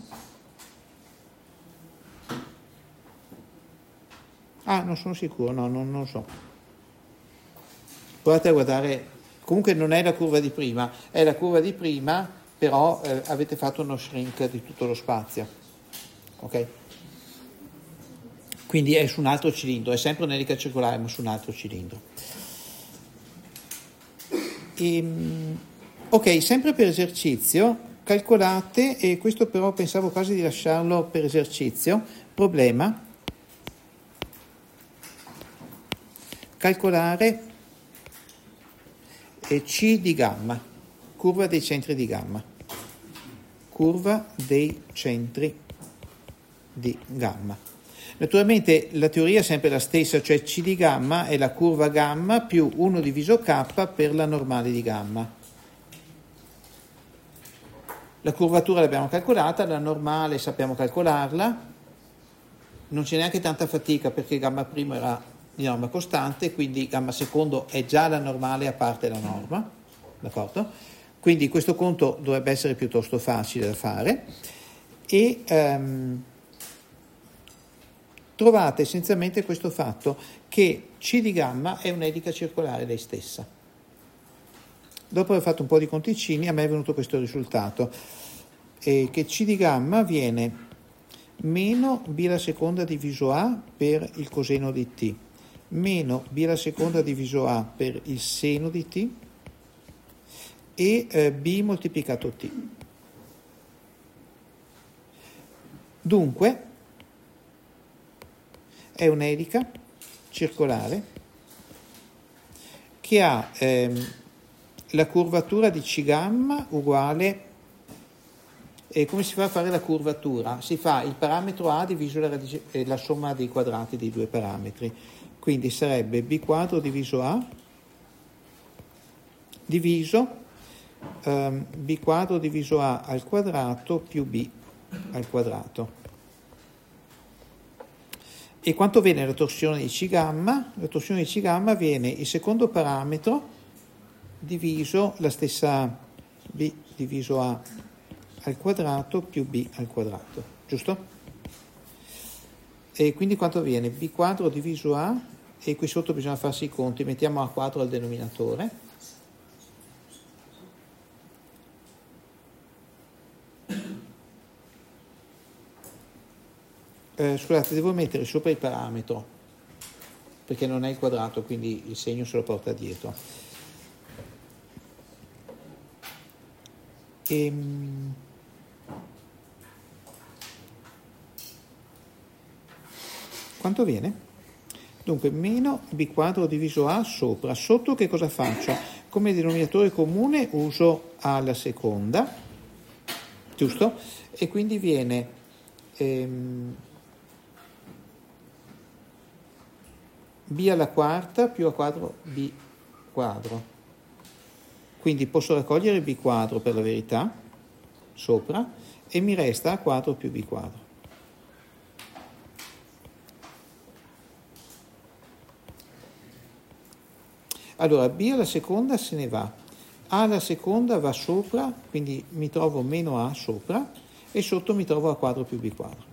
Speaker 1: Non sono sicuro, no, non lo so. Provate a guardare, comunque non è la curva di prima, è la curva di prima, però avete fatto uno shrink di tutto lo spazio, ok? Quindi è su un altro cilindro, è sempre un'elica circolare ma su un altro cilindro. Ok, sempre per esercizio, calcolate, e questo però pensavo quasi di lasciarlo per esercizio, problema, calcolare C di gamma, curva dei centri di gamma, curva dei centri di gamma. Naturalmente la teoria è sempre la stessa, cioè C di gamma è la curva gamma più 1 diviso K per la normale di gamma. La curvatura l'abbiamo calcolata, la normale sappiamo calcolarla, non c'è neanche tanta fatica perché gamma primo era di norma costante, quindi gamma secondo è già la normale a parte la norma, d'accordo? Quindi questo conto dovrebbe essere piuttosto facile da fare e trovate essenzialmente questo fatto che C di gamma è un'elica circolare lei stessa. Dopo aver fatto un po' di conticini a me è venuto questo risultato, che C di gamma viene meno B alla seconda diviso A per il coseno di t, meno B alla seconda diviso A per il seno di t e B moltiplicato t. Dunque è un'elica circolare che ha la curvatura di C gamma uguale, come si fa a fare la curvatura? Si fa il parametro A diviso la somma dei quadrati dei due parametri, quindi sarebbe B quadro diviso A diviso B quadro diviso A al quadrato più B al quadrato. E quanto viene la torsione di C gamma? La torsione di C gamma viene il secondo parametro diviso la stessa B diviso A al quadrato più B al quadrato, giusto? E quindi quanto viene? B quadro diviso A, e qui sotto bisogna farsi i conti, mettiamo A quadro al denominatore, scusate, devo mettere sopra il parametro perché non è il quadrato, quindi il segno se lo porta dietro. Quanto viene? Dunque meno B quadro diviso A sopra. Sotto che cosa faccio? Come denominatore comune uso A alla seconda, giusto? E quindi viene B alla quarta più A quadro B quadro. Quindi posso raccogliere B quadro per la verità sopra e mi resta A quadro più B quadro. Allora B alla seconda se ne va, A alla seconda va sopra, quindi mi trovo meno A sopra e sotto mi trovo A quadro più B quadro.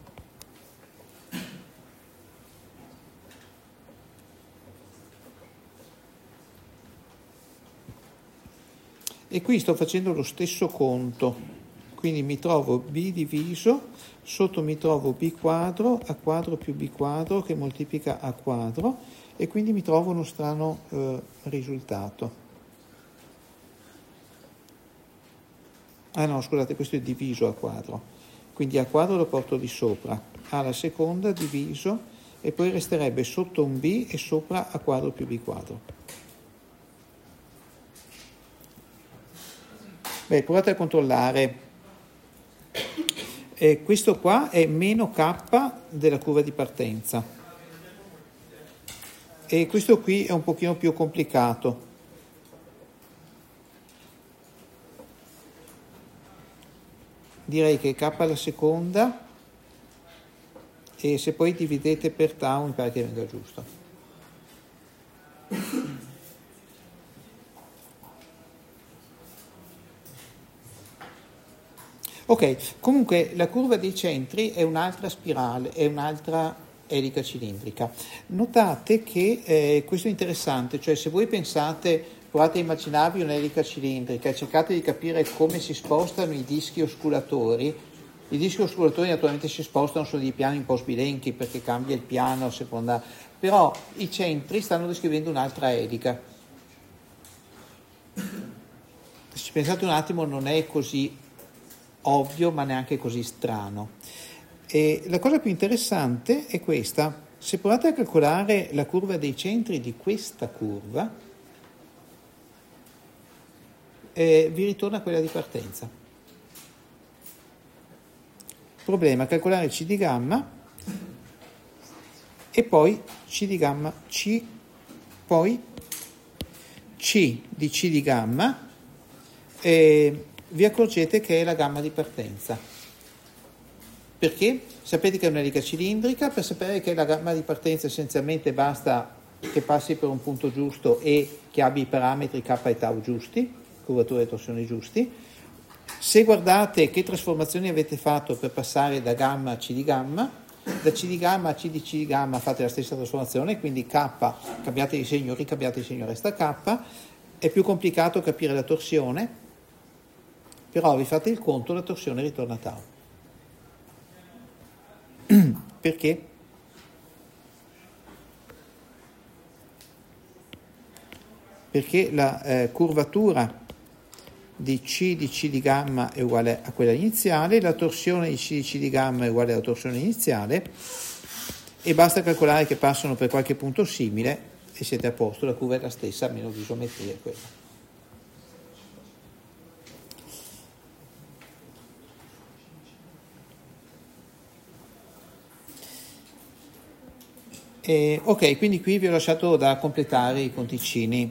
Speaker 1: E qui sto facendo lo stesso conto, quindi mi trovo B diviso, sotto mi trovo B quadro, A quadro più B quadro che moltiplica A quadro, e quindi mi trovo uno strano risultato. Ah no, scusate, questo è diviso a quadro. Quindi a quadro lo porto di sopra, alla seconda diviso, e poi resterebbe sotto un B e sopra a quadro più B quadro. Beh, provate a controllare. Questo qua è meno K della curva di partenza. E questo qui è un pochino più complicato. Direi che K alla seconda, e se poi dividete per tau mi pare che venga giusto. Ok, comunque la curva dei centri è un'altra spirale, è un'altra elica cilindrica. Notate che questo è interessante, cioè se voi pensate, provate a immaginarvi un'elica cilindrica e cercate di capire come si spostano i dischi osculatori. I dischi osculatori naturalmente si spostano su dei piani un po' sbilenchi perché cambia il piano a seconda, però i centri stanno descrivendo un'altra elica. Se ci pensate un attimo non è così ovvio ma neanche così strano. E la cosa più interessante è questa: se provate a calcolare la curva dei centri di questa curva, vi ritorna quella di partenza. Problema: calcolare C di gamma e poi C di gamma C, poi C di C di gamma, e vi accorgete che è la gamma di partenza. Perché? Sapete che è un'elica cilindrica. Per sapere che è la gamma di partenza essenzialmente basta che passi per un punto giusto e che abbia i parametri K e tau giusti, curvatura e torsioni giusti. Se guardate che trasformazioni avete fatto per passare da gamma a C di gamma, da C di gamma a C di gamma fate la stessa trasformazione, quindi K, cambiate di segno, ricambiate di segno, resta K. È più complicato capire la torsione, però vi fate il conto, la torsione ritorna a tau. Perché? Perché la curvatura di C di gamma è uguale a quella iniziale, la torsione di C di gamma è uguale alla torsione iniziale, e basta calcolare che passano per qualche punto simile e siete a posto, la curva è la stessa, meno l'isometria è quella. Ok, quindi qui vi ho lasciato da completare i conticini.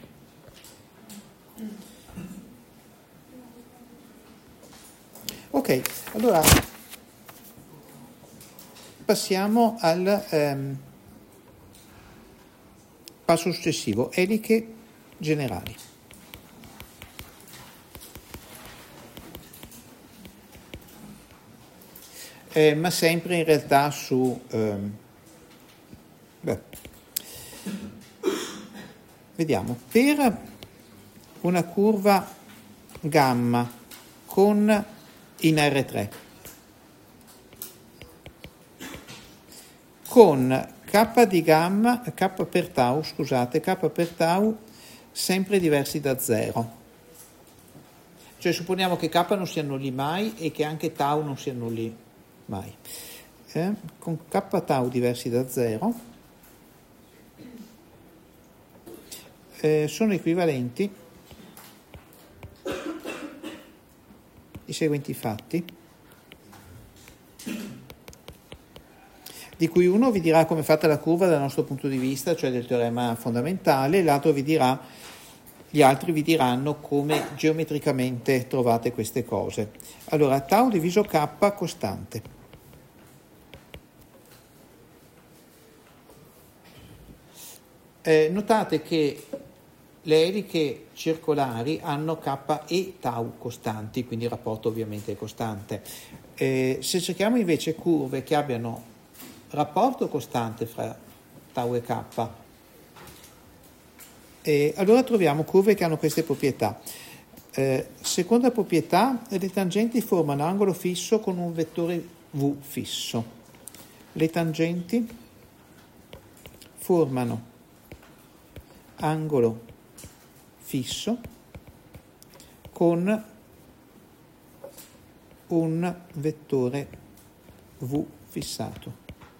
Speaker 1: Ok, allora passiamo al passo successivo, eliche generali. Ma sempre in realtà su... Vediamo, per una curva gamma con in R3 con K di gamma, K per tau sempre diversi da 0. Cioè supponiamo che K non si annulli mai e che anche tau non si annulli mai. Con K tau diversi da 0 sono equivalenti i seguenti fatti, di cui uno vi dirà come è fatta la curva dal nostro punto di vista, cioè del teorema fondamentale, l'altro gli altri vi diranno come geometricamente trovate queste cose. Allora, tau diviso K costante. Notate che le eliche circolari hanno K e tau costanti, quindi il rapporto ovviamente è costante. Se cerchiamo invece curve che abbiano rapporto costante fra tau e K, allora troviamo curve che hanno queste proprietà. Seconda proprietà, le tangenti formano angolo fisso con un vettore V fisso. Le tangenti formano angolo fisso con un vettore V fissato.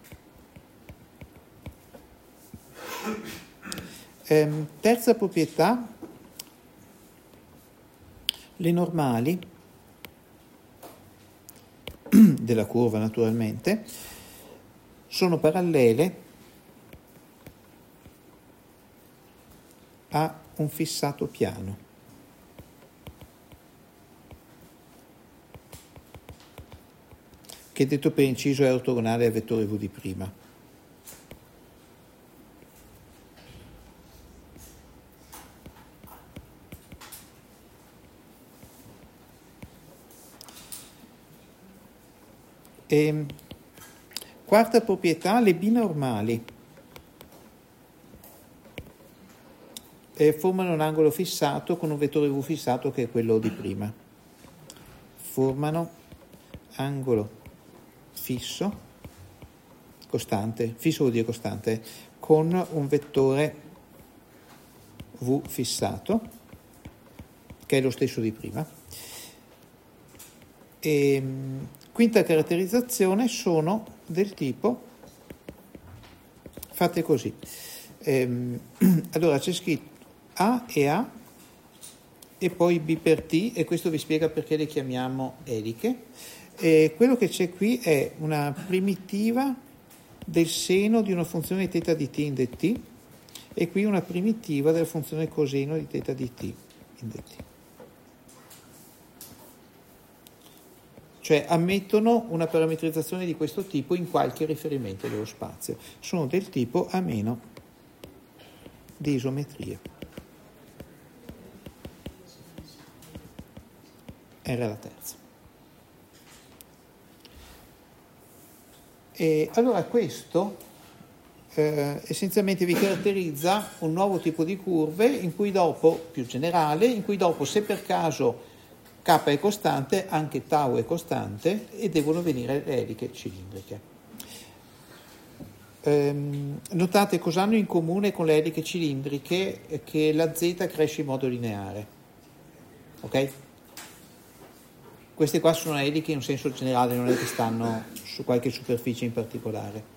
Speaker 1: Terza proprietà, le normali della curva naturalmente sono parallele a un fissato piano. Che detto per inciso è ortogonale al vettore V di prima. Quarta proprietà, le binormali formano un angolo fissato con un vettore V fissato che è quello di prima. Formano angolo fisso, costante, fisso vuol dire costante, con un vettore V fissato, che è lo stesso di prima. Quinta caratterizzazione sono del tipo, fate così, allora c'è scritto A e poi B per T, e questo vi spiega perché le chiamiamo eliche. Quello che c'è qui è una primitiva del seno di una funzione di θ di t in dt, e qui una primitiva della funzione coseno di θ di t in dt. Cioè ammettono una parametrizzazione di questo tipo in qualche riferimento dello spazio. Sono del tipo A- di isometria. Era la terza. E allora questo essenzialmente vi caratterizza un nuovo tipo di curve in cui dopo, più generale, in cui dopo se per caso K è costante, anche tau è costante e devono venire le eliche cilindriche. Notate cosa hanno in comune con le eliche cilindriche, che la z cresce in modo lineare. Ok? Queste qua sono eliche in un senso generale, non è che stanno su qualche superficie in particolare.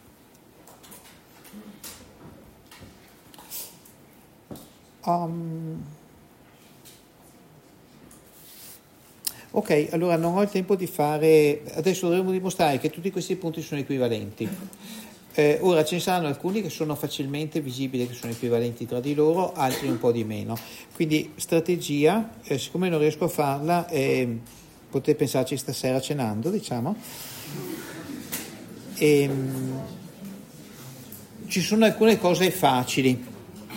Speaker 1: Ok, allora non ho il tempo di fare, adesso dovremo dimostrare che tutti questi punti sono equivalenti. Ora ce ne saranno alcuni che sono facilmente visibili, che sono equivalenti tra di loro, altri un po' di meno. Quindi strategia, siccome non riesco a farla, potete pensarci stasera cenando, diciamo. Ci sono alcune cose facili.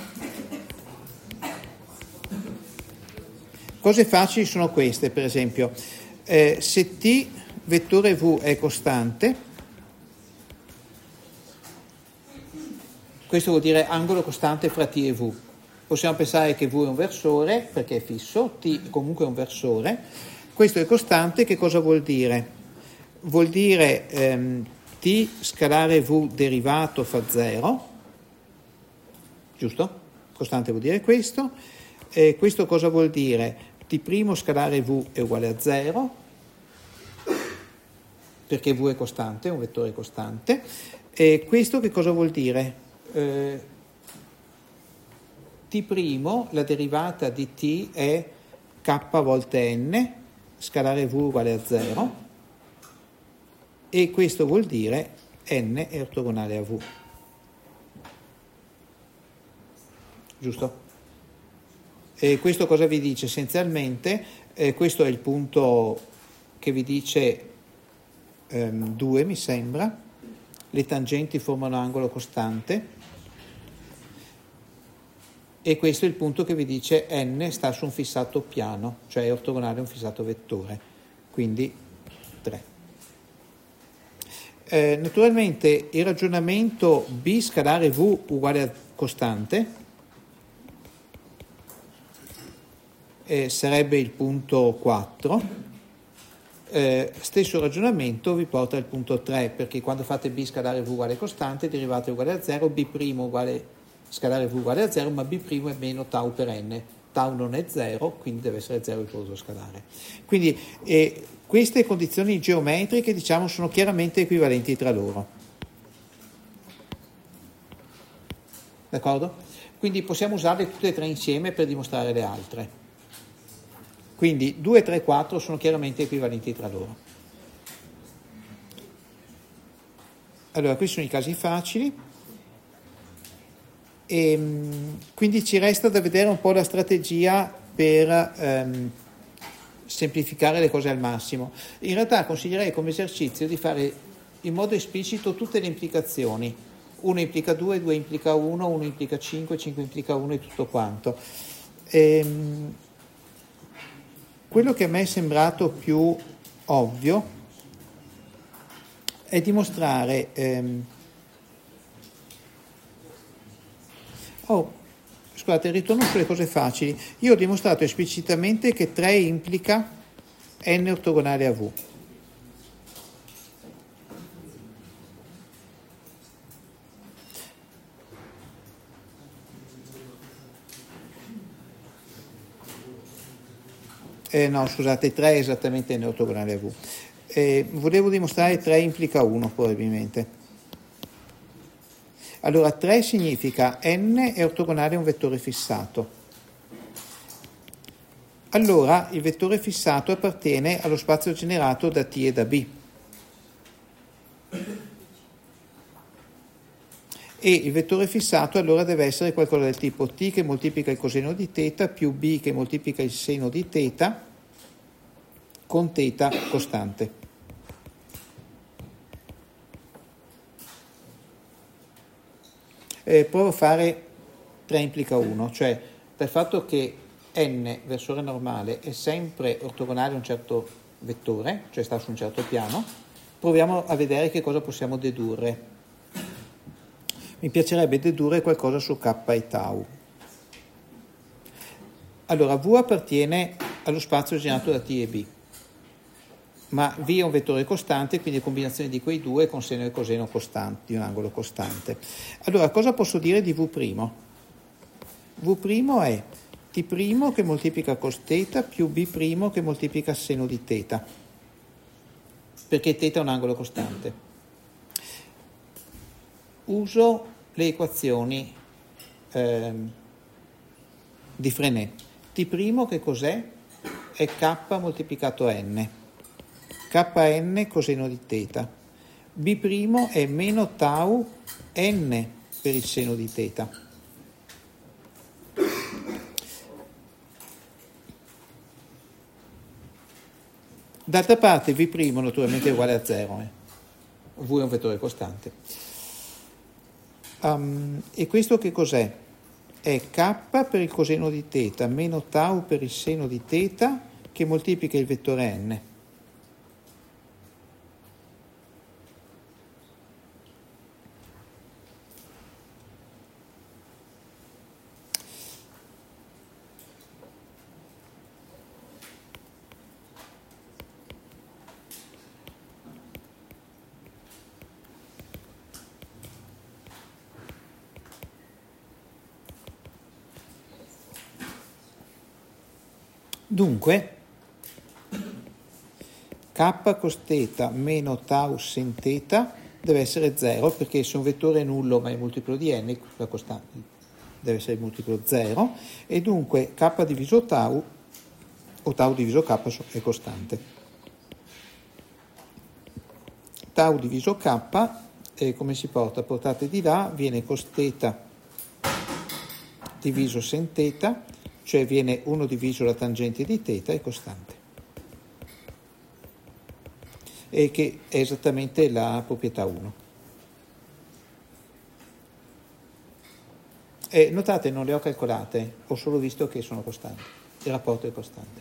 Speaker 1: Cose facili sono queste, per esempio, se t vettore v è costante, questo vuol dire angolo costante fra t e v. Possiamo pensare che v è un versore, perché è fisso, t comunque è un versore. Questo è costante, che cosa vuol dire? Vuol dire t scalare v derivato fa 0, giusto? Costante vuol dire questo. Questo cosa vuol dire? T' scalare v è uguale a 0, perché v è costante, è un vettore costante. Questo che cosa vuol dire? T', la derivata di t è k volte n, scalare v uguale a 0, e questo vuol dire n è ortogonale a v. Giusto? E questo cosa vi dice? Essenzialmente, questo è il punto che vi dice 2, mi sembra, le tangenti formano angolo costante, e questo è il punto che vi dice n sta su un fissato piano, cioè è ortogonale a un fissato vettore, quindi 3. Naturalmente il ragionamento b scalare v uguale a costante sarebbe il punto 4. Stesso ragionamento vi porta al punto 3, perché quando fate b scalare v uguale costante, derivata uguale a 0, b' uguale scalare v uguale a 0, ma b' è meno tau per n. Tau non è 0, quindi deve essere 0 il prodotto scalare. Quindi Queste condizioni geometriche, diciamo, sono chiaramente equivalenti tra loro. D'accordo? Quindi possiamo usarle tutte e tre insieme per dimostrare le altre. Quindi 2, 3, 4 sono chiaramente equivalenti tra loro. Allora, questi sono i casi facili. E quindi ci resta da vedere un po' la strategia per semplificare le cose al massimo. In realtà consiglierei come esercizio di fare in modo esplicito tutte le implicazioni. 1 implica 2, 2 implica 1, 1 implica 5, 5 implica 1 e tutto quanto. Quello che a me è sembrato più ovvio è dimostrare scusate, ritorno sulle cose facili. Io ho dimostrato esplicitamente che 3 implica n ortogonale a V. No, scusate, 3 è esattamente n ortogonale a V. Volevo dimostrare 3 implica 1 probabilmente. Allora 3 significa n è ortogonale a un vettore fissato. Allora il vettore fissato appartiene allo spazio generato da T e da B. E il vettore fissato allora deve essere qualcosa del tipo T che moltiplica il coseno di θ più B che moltiplica il seno di θ con θ costante. Provo a fare 3 implica 1, cioè dal fatto che n versore normale è sempre ortogonale a un certo vettore, cioè sta su un certo piano, proviamo a vedere che cosa possiamo dedurre. Mi piacerebbe dedurre qualcosa su k e tau. Allora, V appartiene allo spazio generato da T e B, ma V è un vettore costante, quindi combinazione di quei due con seno e coseno costanti, di un angolo costante. Allora, cosa posso dire di V'? V' è T' che moltiplica cos θ più B' che moltiplica seno di θ, perché θ è un angolo costante. Uso le equazioni di Frenet. T' che cos'è? È k moltiplicato n. Kn coseno di θ. B' è meno tau n per il seno di θ. D'altra parte V' naturalmente è uguale a 0. V è un vettore costante. E questo che cos'è? È k per il coseno di θ meno tau per il seno di θ che moltiplica il vettore n. Dunque, k cos θ meno tau sin θ deve essere 0, perché se un vettore è nullo ma è multiplo di n, la costante deve essere multiplo 0, e dunque k diviso tau o tau diviso k è costante. Tau diviso k, come si porta? Portate di là, viene cos θ diviso sin θ, cioè viene 1 diviso la tangente di θ è costante, e che è esattamente la proprietà 1. Notate, non le ho calcolate, ho solo visto che sono costanti, il rapporto è costante.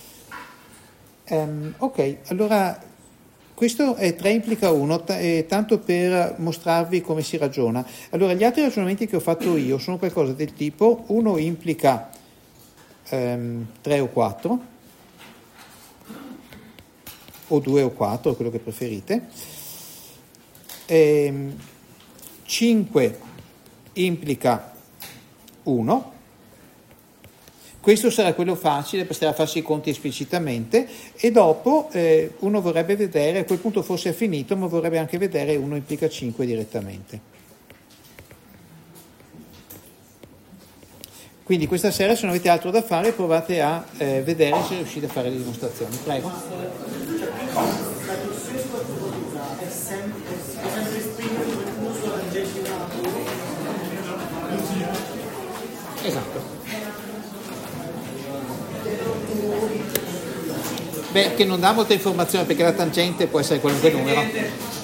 Speaker 1: Ok, allora questo è 3 implica 1, tanto per mostrarvi come si ragiona. Allora, gli altri ragionamenti che ho fatto io sono qualcosa del tipo 1 implica 3 o 4 o 2 o 4, quello che preferite. 5 implica 1, Questo sarà quello facile, basterà farsi i conti esplicitamente, e dopo uno vorrebbe vedere, a quel punto forse è finito, ma vorrebbe anche vedere 1 implica 5 direttamente. Quindi questa sera, se non avete altro da fare, provate a vedere se riuscite a fare le dimostrazioni. Prego.
Speaker 2: La torsione sulla curvatura è sempre esprimere l'uso tangente di un angolo.
Speaker 1: Esatto. Beh, che non dà molta informazione perché la tangente può essere qualunque numero.